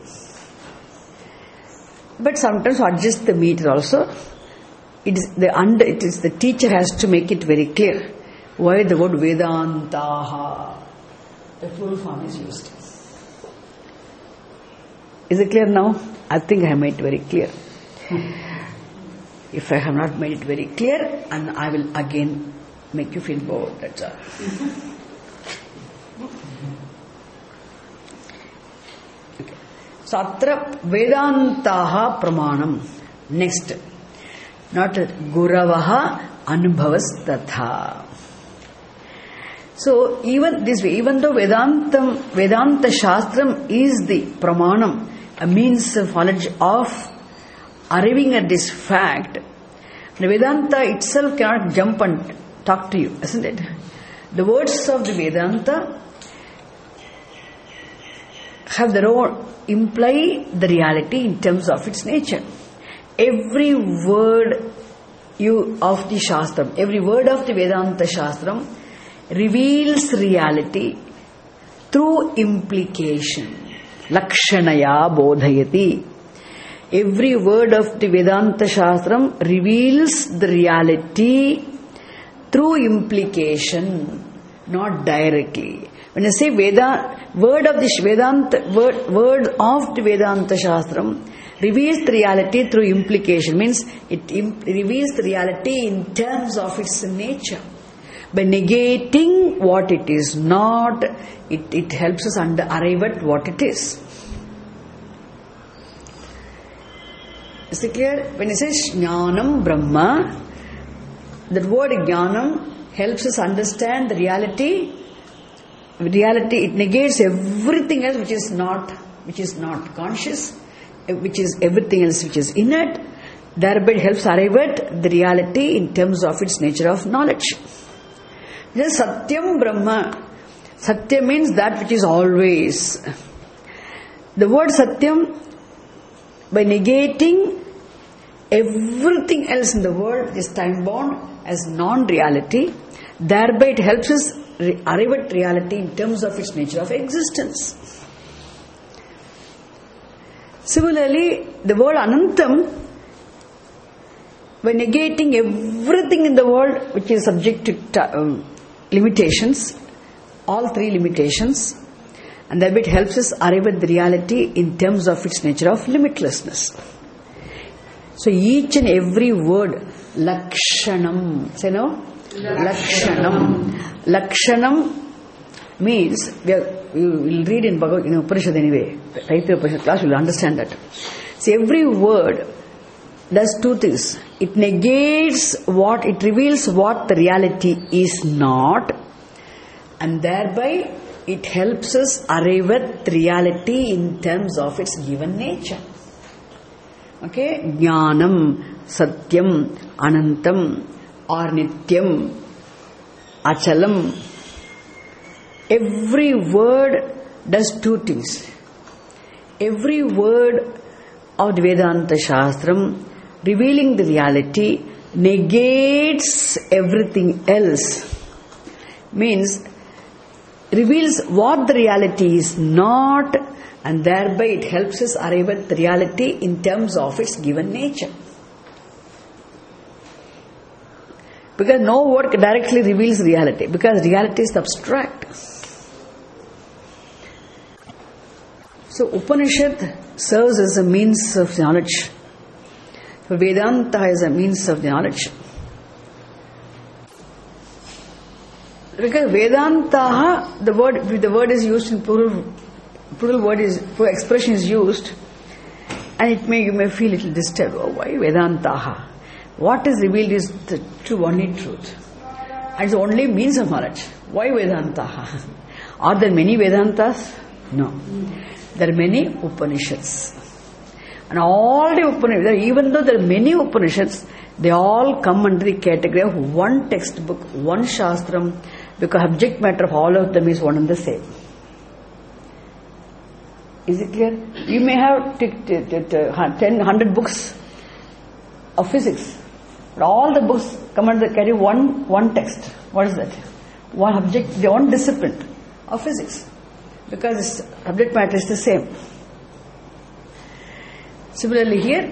A: But sometimes to adjust the meter also, it is the teacher has to make it very clear why the word Vedantaha, the full form is used. Is it clear now? I think I have made it very clear. If I have not made it very clear, and I will again make you feel bored, that's all. Okay. So, atra Vedantaha pramanam. Next. Not Guravaha Anubhavas Tatha. So, even this way, even though Vedanta Shastram is the pramanam, a means of knowledge of arriving at this fact, the Vedanta itself cannot jump and talk to you, isn't it? The words of the Vedanta have their own, imply the reality in terms of its nature. Every word of the Shastram, every word of the Vedanta Shastram reveals reality through implication. Lakshanaya bodhayati. Every word of the Vedanta Shastram reveals the reality through implication, not directly. When I say word of the Vedanta Shastram reveals the reality through implication, means it reveals the reality in terms of its nature. By negating what it is not, it helps us arrive at what it is. Is it clear? When it says Jnanam Brahma, that word Jnanam helps us understand the reality. Reality, it negates everything else which is not conscious, which is everything else which is inert. Thereby it helps arrive at the reality in terms of its nature of knowledge. Then Satyam Brahma. Satya means that which is always. The word Satyam by negating everything else in the world, is time bound as non-reality, thereby it helps us arrive at reality in terms of its nature of existence. Similarly, the word Anantam, by negating everything in the world which is subject to limitations, all three limitations, and thereby it helps us arrive at the reality in terms of its nature of limitlessness. So each and every word, Lakshanam, say no? Lakshanam. Lakshanam means, we will read in Bhagavad Gita, Upanishad anyway, Taittiriya Upanishad class, you will understand that. See, every word does two things. It negates what, it reveals what the reality is not, and thereby it helps us arrive at reality in terms of its given nature. Okay? Jnanam, Satyam, Anantam, or Nityam, Achalam. Every word does two things. Every word of the Vedanta Shastram revealing the reality negates everything else. Means reveals what the reality is not, and thereby it helps us arrive at the reality in terms of its given nature. Because no word directly reveals reality, because reality is abstract. So Upanishad serves as a means of knowledge. So Vedanta is a means of knowledge. Because Vedanta, the word is used in plural word is, plural expression is used, and you may feel a little disturbed. Oh, why Vedanta? What is revealed is the true, only truth. And it's only means of knowledge. Why Vedanta? Are there many Vedantas? No. There are many Upanishads. And all the Upanishads, even though there are many Upanishads, they all come under the category of one textbook, one Shastram, because subject matter of all of them is one and the same. Is it clear? You may have 100 books of physics, but all the books come under the category one text. What is that? One object, one discipline of physics, because its subject matter is the same. Similarly here,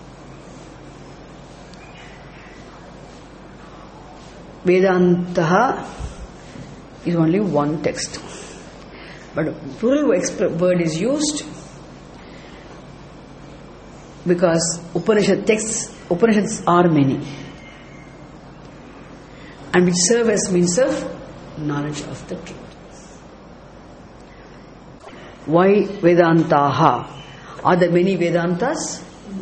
A: Vedanta is only one text, but plural word is used because Upanishads are many, and which serve as means of knowledge of the truth. Why Vedantaha? Are there many Vedantas?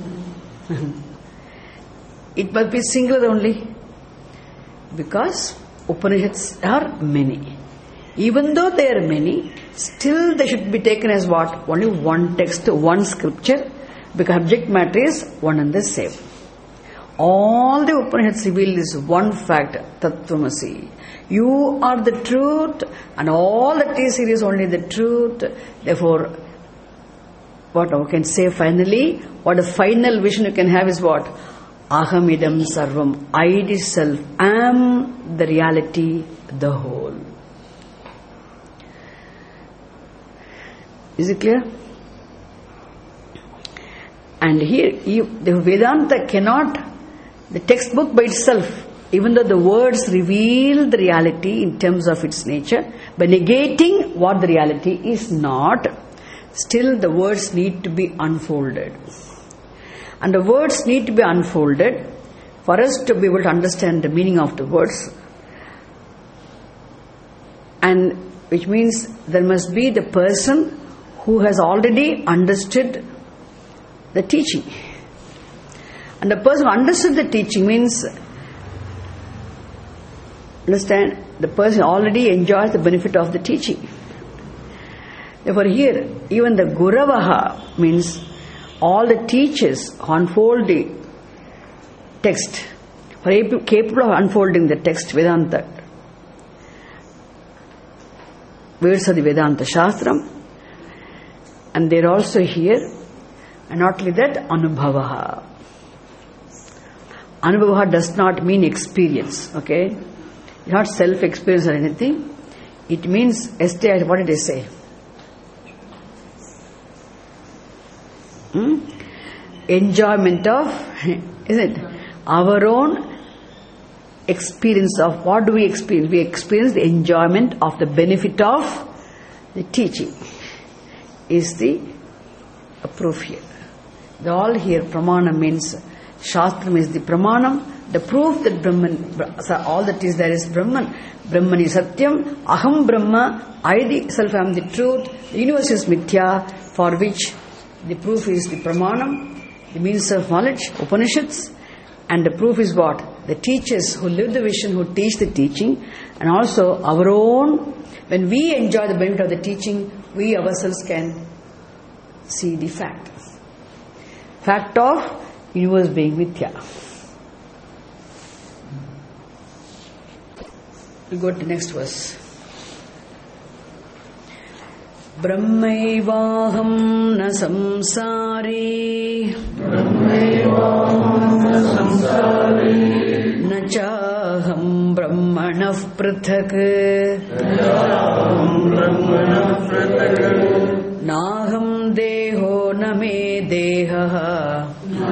A: It must be singular only, because Upanishads are many. Even though they are many, still they should be taken as what? Only one text, one scripture, because subject matter is one and the same. All the Upanishads reveal this one fact, Tattvamasi. You are the truth, and all that is here is only the truth. Therefore, what I can say finally, what a final vision you can have is what? Ahamidam sarvam. I itself am the reality, the whole. Is it clear? And here, the Vedanta cannot, the textbook by itself, even though the words reveal the reality in terms of its nature, by negating what the reality is not, still the words need to be unfolded. And the words need to be unfolded for us to be able to understand the meaning of the words. And which means there must be the person who has already understood the teaching. And the person who understood the teaching means, understand, the person already enjoys the benefit of the teaching. Therefore here, even the Guravaha means all the teachers unfold the text, are capable of unfolding the text, Vedanta, words of the Vedanta Shastram, and they are also here And not only that, Anubhavaha. Anubhavaha does not mean experience, okay? Not self-experience or anything. It means, yesterday, what did I say? Enjoyment of, isn't it? Our own experience of, what do we experience? We experience the enjoyment of the benefit of the teaching. Is the proof here. The all here, pramana means, Shastra means the pramanam, the proof that Brahman, all that is there is Brahman. Brahman is Satyam, Aham Brahma, I the self am the truth, the universe is Mithya, for which the proof is the pramanam, the means of knowledge, Upanishads, and the proof is what? The teachers who live the vision, who teach the teaching, and also our own, when we enjoy the benefit of the teaching, we ourselves can see the fact. Fact of universe being Mithya. We go to the next verse. Brahmaivaham na samsari na chaham brahmanah prathak naham deho na me deha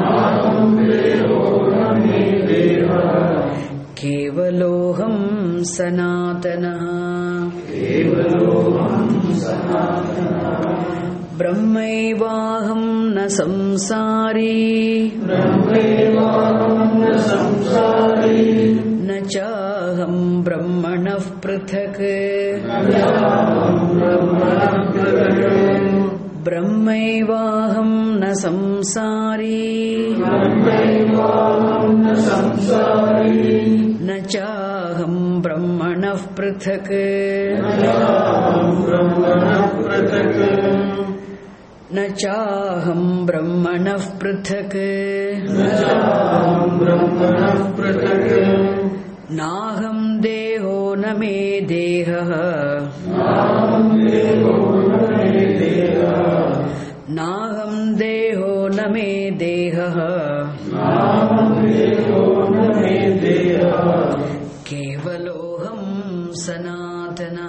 A: kevaloham sanatana Brahmaivaham na samsari na chaham brahmanah prathak Brahmaivaham na samsari na chaham brahmanah prathak na chaham brahmanah prathak naham deho na me deha naham deho na me deha kevaloham sanatana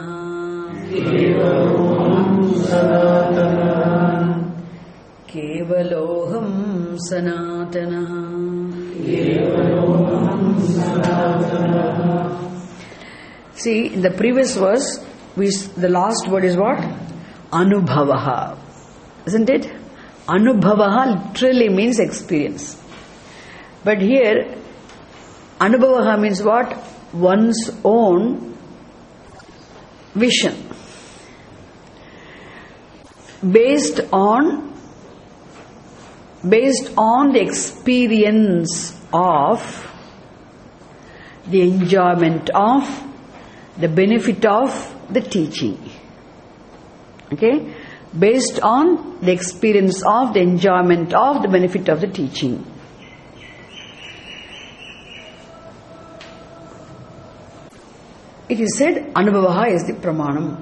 A: kevaloham sanatana. See, in the previous verse, the last word is what? Anubhavaha. Isn't it? Anubhavaha literally means experience. But here, Anubhavaha means what? One's own vision. Based on the experience of the enjoyment of the benefit of the teaching. Okay? Based on the experience of the enjoyment of the benefit of the teaching. It is said Anubhavaha is the pramanam.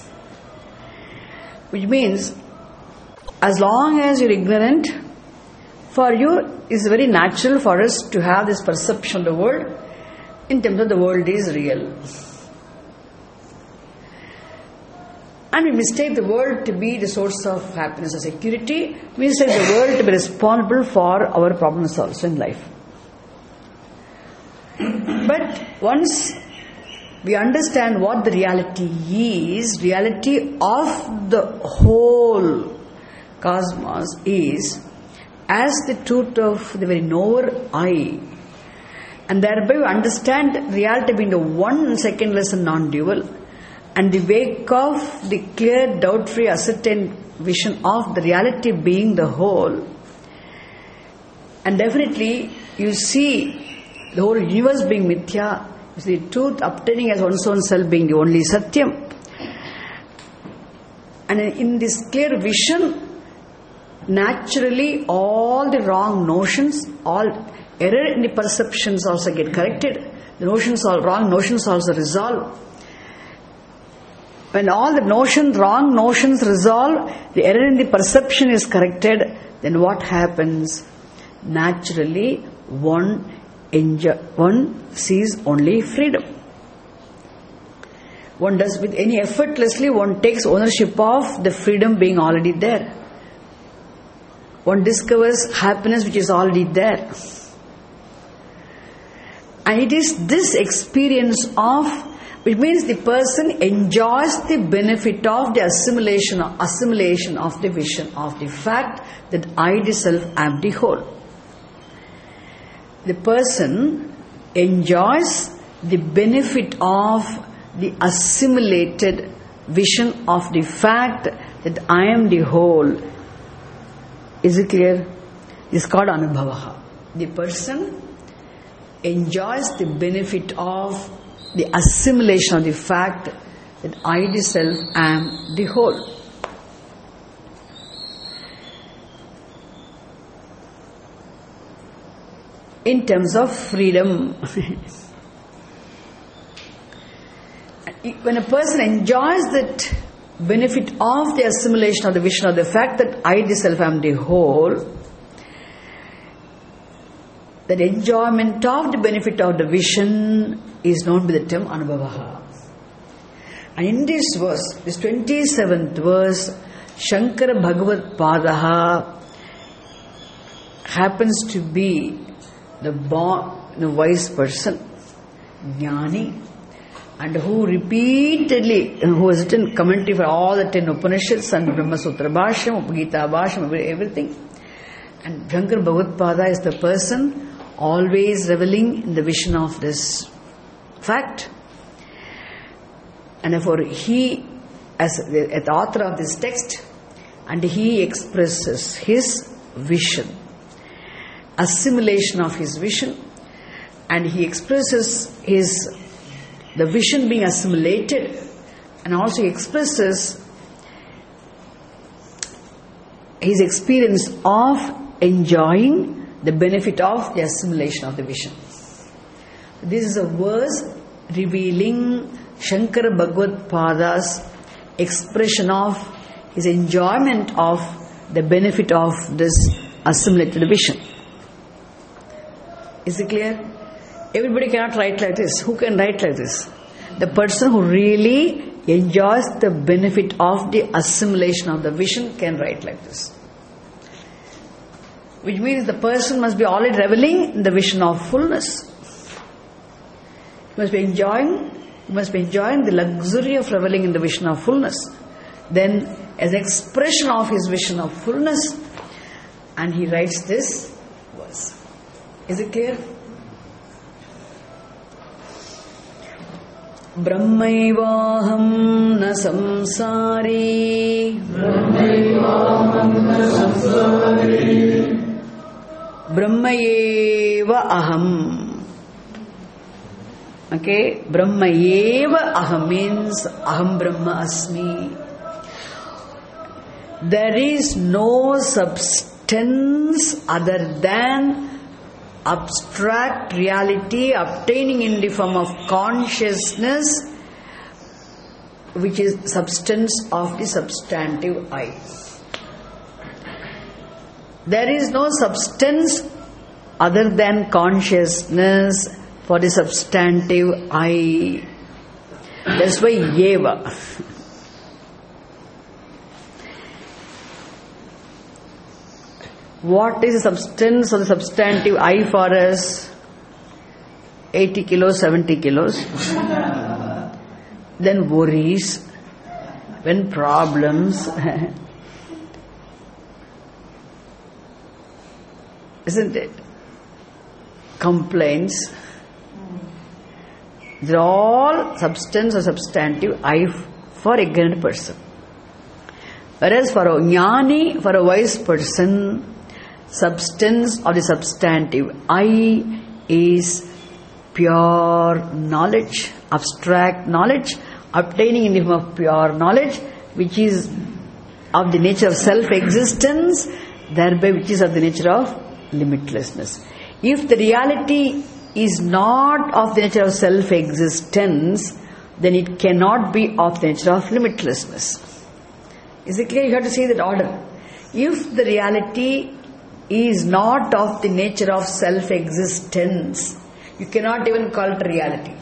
A: Which means, as long as you're ignorant, for you it's very natural for us to have this perception of the world in terms of the world is real. And we mistake the world to be the source of happiness or security. We mistake the world to be responsible for our problems also in life. But once we understand what the reality is, reality of the whole cosmos is as the truth of the very knower I, and thereby we understand reality being the one secondless and non-dual, and the wake of the clear, doubt-free, ascertained vision of the reality being the whole. And definitely you see the whole universe being Mithya, you see the truth obtaining as one's own self being the only Satyam. And in this clear vision, naturally all the wrong notions, all error in the perceptions also get corrected. The wrong notions also resolve. When all the wrong notions resolve, the error in the perception is corrected, then what happens? Naturally, one sees only freedom. One does with any effortlessly, one takes ownership of the freedom being already there. One discovers happiness which is already there. And it is this experience of, which means the person enjoys the benefit of the assimilation of the vision of the fact that I, the self, am the whole. The person enjoys the benefit of the assimilated vision of the fact that I am the whole. Is it clear? It's called anubhavaha. The person enjoys the benefit of the assimilation of the fact that I, the self, am the whole. In terms of freedom, when a person enjoys that benefit of the assimilation of the vision of the fact that I, the self, am the whole, that enjoyment of the benefit of the vision is known by the term anubhavaha. And in this verse, this 27th verse, Shankara Bhagavad Padaha happens to be the wise person, Jnani, and who repeatedly, who has written commentary for all the 10 Upanishads and Brahma Sutra Bhashyam, Gita Bhashyam, everything. And Shankara Bhagavad Pada is the person always reveling in the vision of this fact. And therefore he, as the author of this text, and he expresses his vision, assimilation of his vision, and he expresses the vision being assimilated, and also he expresses his experience of enjoying the benefit of the assimilation of the vision. This is a verse revealing Shankara Bhagavad Pada's expression of his enjoyment of the benefit of this assimilated vision. Is it clear? Everybody cannot write like this. Who can write like this? The person who really enjoys the benefit of the assimilation of the vision can write like this. Which means the person must be already reveling in the vision of fullness. He must be enjoying the luxury of reveling in the vision of fullness. Then, as an expression of his vision of fullness, and he writes this verse. Is it clear? Brahmaivaham na samsari, Brahmayeva aham. Okay, Brahmayeva aham means aham Brahma asmi. There is no substance other than abstract reality obtaining in the form of consciousness, which is substance of the substantive I. There is no substance other than consciousness for the substantive I. That's why Yeva. What is the substance of the substantive I for us? 80 kilos, 70 kilos. Then worries, when problems, isn't it? Complaints. They're all substance or substantive I for a ignorant person. Whereas for a jnani, for a wise person, substance or the substantive I is pure knowledge, abstract knowledge, obtaining in the form of pure knowledge, which is of the nature of self-existence, thereby which is of the nature of limitlessness. If the reality is not of the nature of self-existence, then it cannot be of the nature of limitlessness. Is it clear? You have to see that order. If the reality is not of the nature of self-existence, you cannot even call it reality.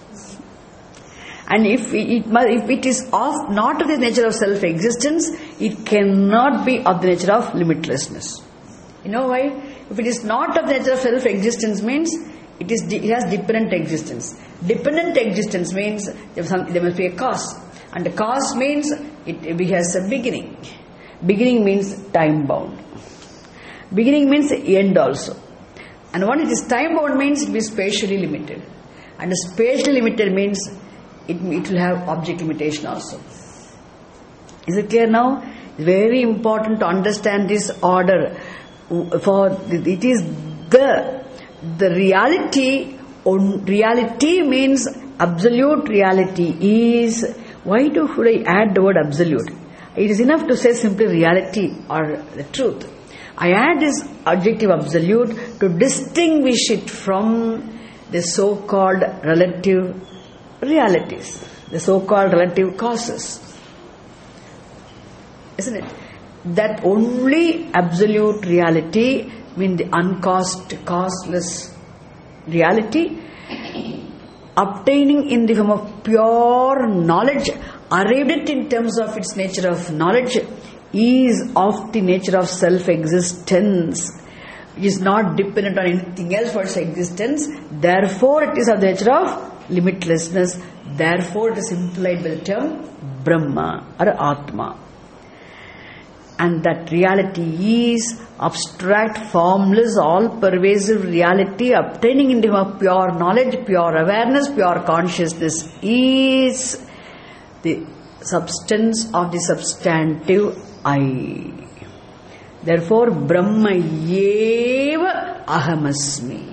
A: And if it is not of the nature of self-existence, it cannot be of the nature of limitlessness. You know why? If it is not of the nature of self-existence means it has dependent existence. Dependent existence means there must be a cause. And the cause means it has a beginning. Beginning means time bound. Beginning means end also. And when it is time bound means it will be spatially limited. And spatially limited means it will have object limitation also. Is it clear now? It's very important to understand this order. It is the reality. Reality means absolute reality is. Why should I add the word absolute? It is enough to say simply reality or the truth. I add this adjective absolute to distinguish it from the so-called relative realities, the so-called relative causes. Isn't it? That only absolute reality means the uncaused, causeless reality, obtaining in the form of pure knowledge, arrived at in terms of its nature of knowledge, is of the nature of self-existence, is not dependent on anything else for its existence. Therefore, it is of the nature of limitlessness. Therefore, it is implied by the term Brahma or Atma. And that reality is abstract, formless, all-pervasive reality obtaining in the form of pure knowledge, pure awareness, pure consciousness, is the substance of the substantive I. Therefore, Brahma eva ahamasmi.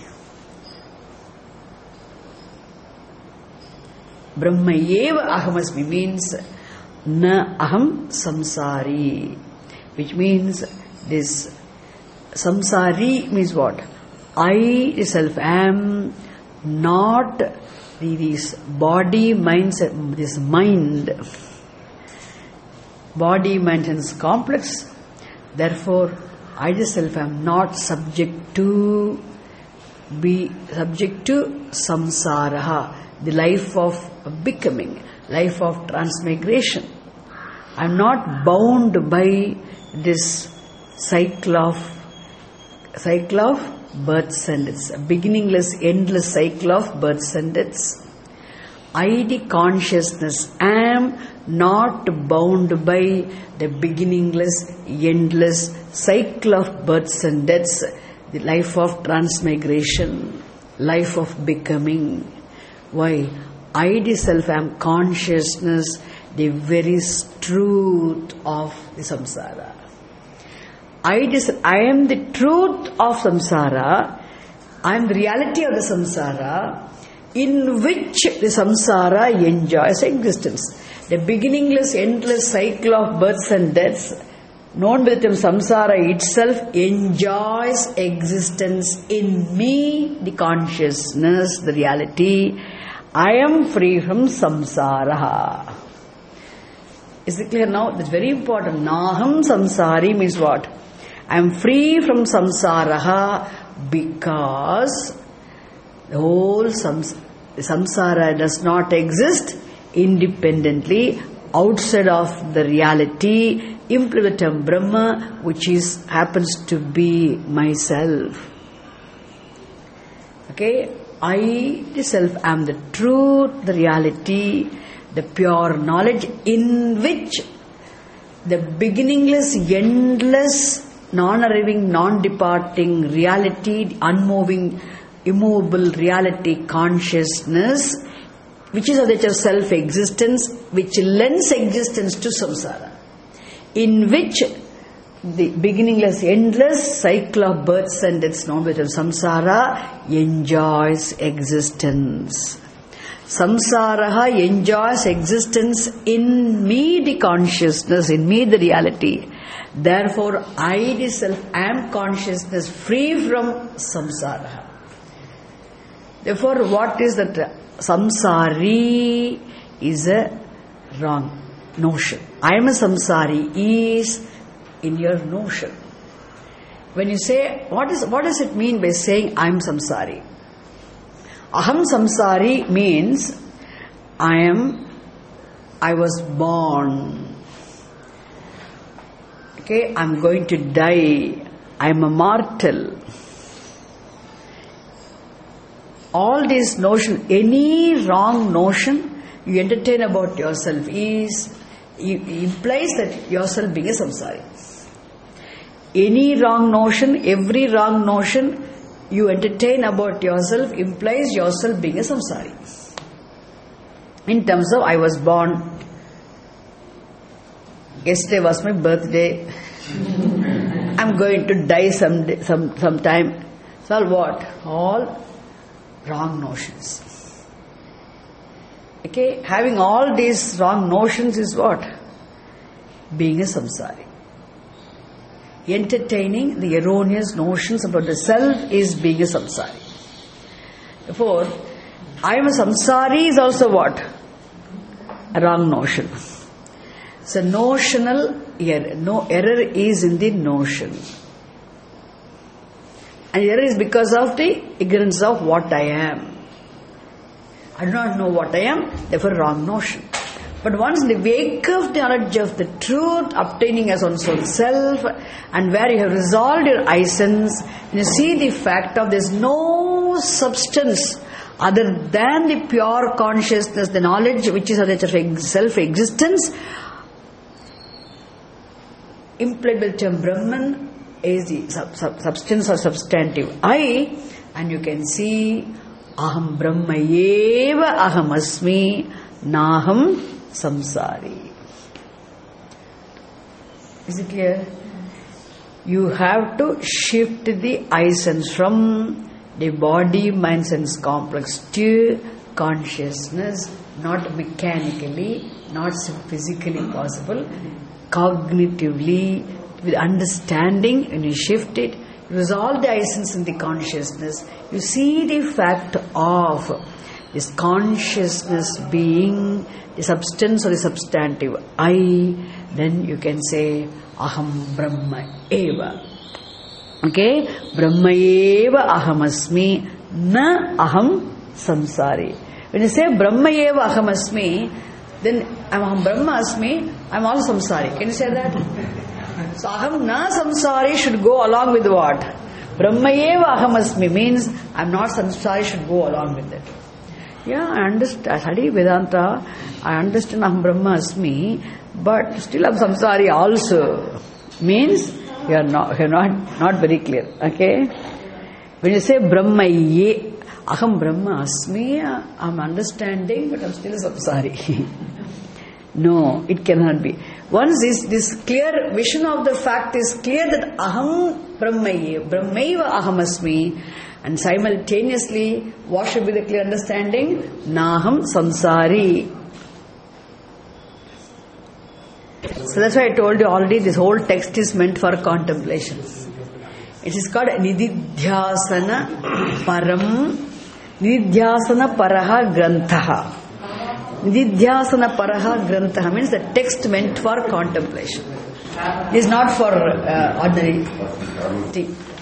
A: Brahma eva ahamasmi means na aham samsari, which means this samsari means what? I self am not this body, mind, this mind. Body, mind is complex. Therefore, I self am not subject to samsara, the life of becoming, life of transmigration. I am not bound by this cycle of births and deaths, a beginningless, endless cycle of births and deaths. I, the consciousness, am not bound by the beginningless, endless cycle of births and deaths, the life of transmigration, life of becoming. Why? I, the self, am consciousness, the very truth of the samsara. I am the truth of samsara. I am the reality of the samsara, in which the samsara enjoys existence. The beginningless, endless cycle of births and deaths, known by the term samsara itself, enjoys existence in me, the consciousness, the reality. I am free from samsara. Is it clear now? That's very important. Naham samsari means what? I am free from samsara because the whole samsara does not exist independently outside of the reality, implied the term Brahma, which happens to be myself. Okay? I, the self, am the truth, the reality, the pure knowledge in which the beginningless, endless, non-arriving, non-departing reality, unmoving, immovable reality, consciousness, which is of the nature of self-existence, which lends existence to samsara, in which the beginningless, endless cycle of births and deaths, known by the term samsara, enjoys existence. Samsara enjoys existence in me, the consciousness, in me, the reality. Therefore, I, the self, am consciousness free from samsara. Therefore, what is that? Samsari is a wrong notion. I am a samsari is in your notion. When you say, what does it mean by saying I am samsari? Aham samsari means I was born. Okay, I'm going to die. I'm a mortal. All these notions, any wrong notion you entertain about yourself implies that yourself being a samsari. Any wrong notion, every wrong notion you entertain about yourself implies yourself being a samsari. In terms of I was born, yesterday was my birthday, I'm going to die sometime. So all what? All wrong notions. Okay, having all these wrong notions is what? Being a samsari. Entertaining the erroneous notions about the self is being a samsari. Therefore, I am a samsari is also what? A wrong notion. So notional error. No error is in the notion. And error is because of the ignorance of what I am. I do not know what I am, therefore wrong notion. But once in the wake of the knowledge of the truth, obtaining as one's own self, and where you have resolved your essence, and you see the fact of there is no substance other than the pure consciousness, the knowledge which is of self-existence, implied by the term Brahman is the substance or substantive I, and you can see Aham Brahma eva Aham Asmi Naham Samsari. Is it clear? You have to shift the essence from the body, mind, sense complex to consciousness, not mechanically, not physically possible, cognitively, with understanding. When you shift it, you resolve the essence in the consciousness, you see the fact of this consciousness being the substance or the substantive I, then you can say Aham Brahma eva. Okay? Brahma eva Aham Asmi na Aham Samsari. When you say Brahma eva Aham Asmi, then Aham Brahma Asmi, I'm also samsari. Can you say that? So Aham na samsari should go along with what? Brahma eva Aham Asmi means I'm not samsari should go along with it. Yeah, I understand. I study Vedanta. I understand Aham Brahma Asmi, but still I'm samsari also. Means you're not very clear. Okay? When you say Brahma ye, Aham Brahma Asmi, I'm understanding, but I'm still a samsari. No, it cannot be. Once this clear vision of the fact is clear that Aham Brahmaiva Aham Asmi, and simultaneously, what should be the clear understanding? Naham Samsari. So that's why I told you already, this whole text is meant for contemplation. It is called Nididhyasana Paraha Granthaha. Nididhyasana Paraha Granthaha means the text meant for contemplation. It is not for ordinary thing.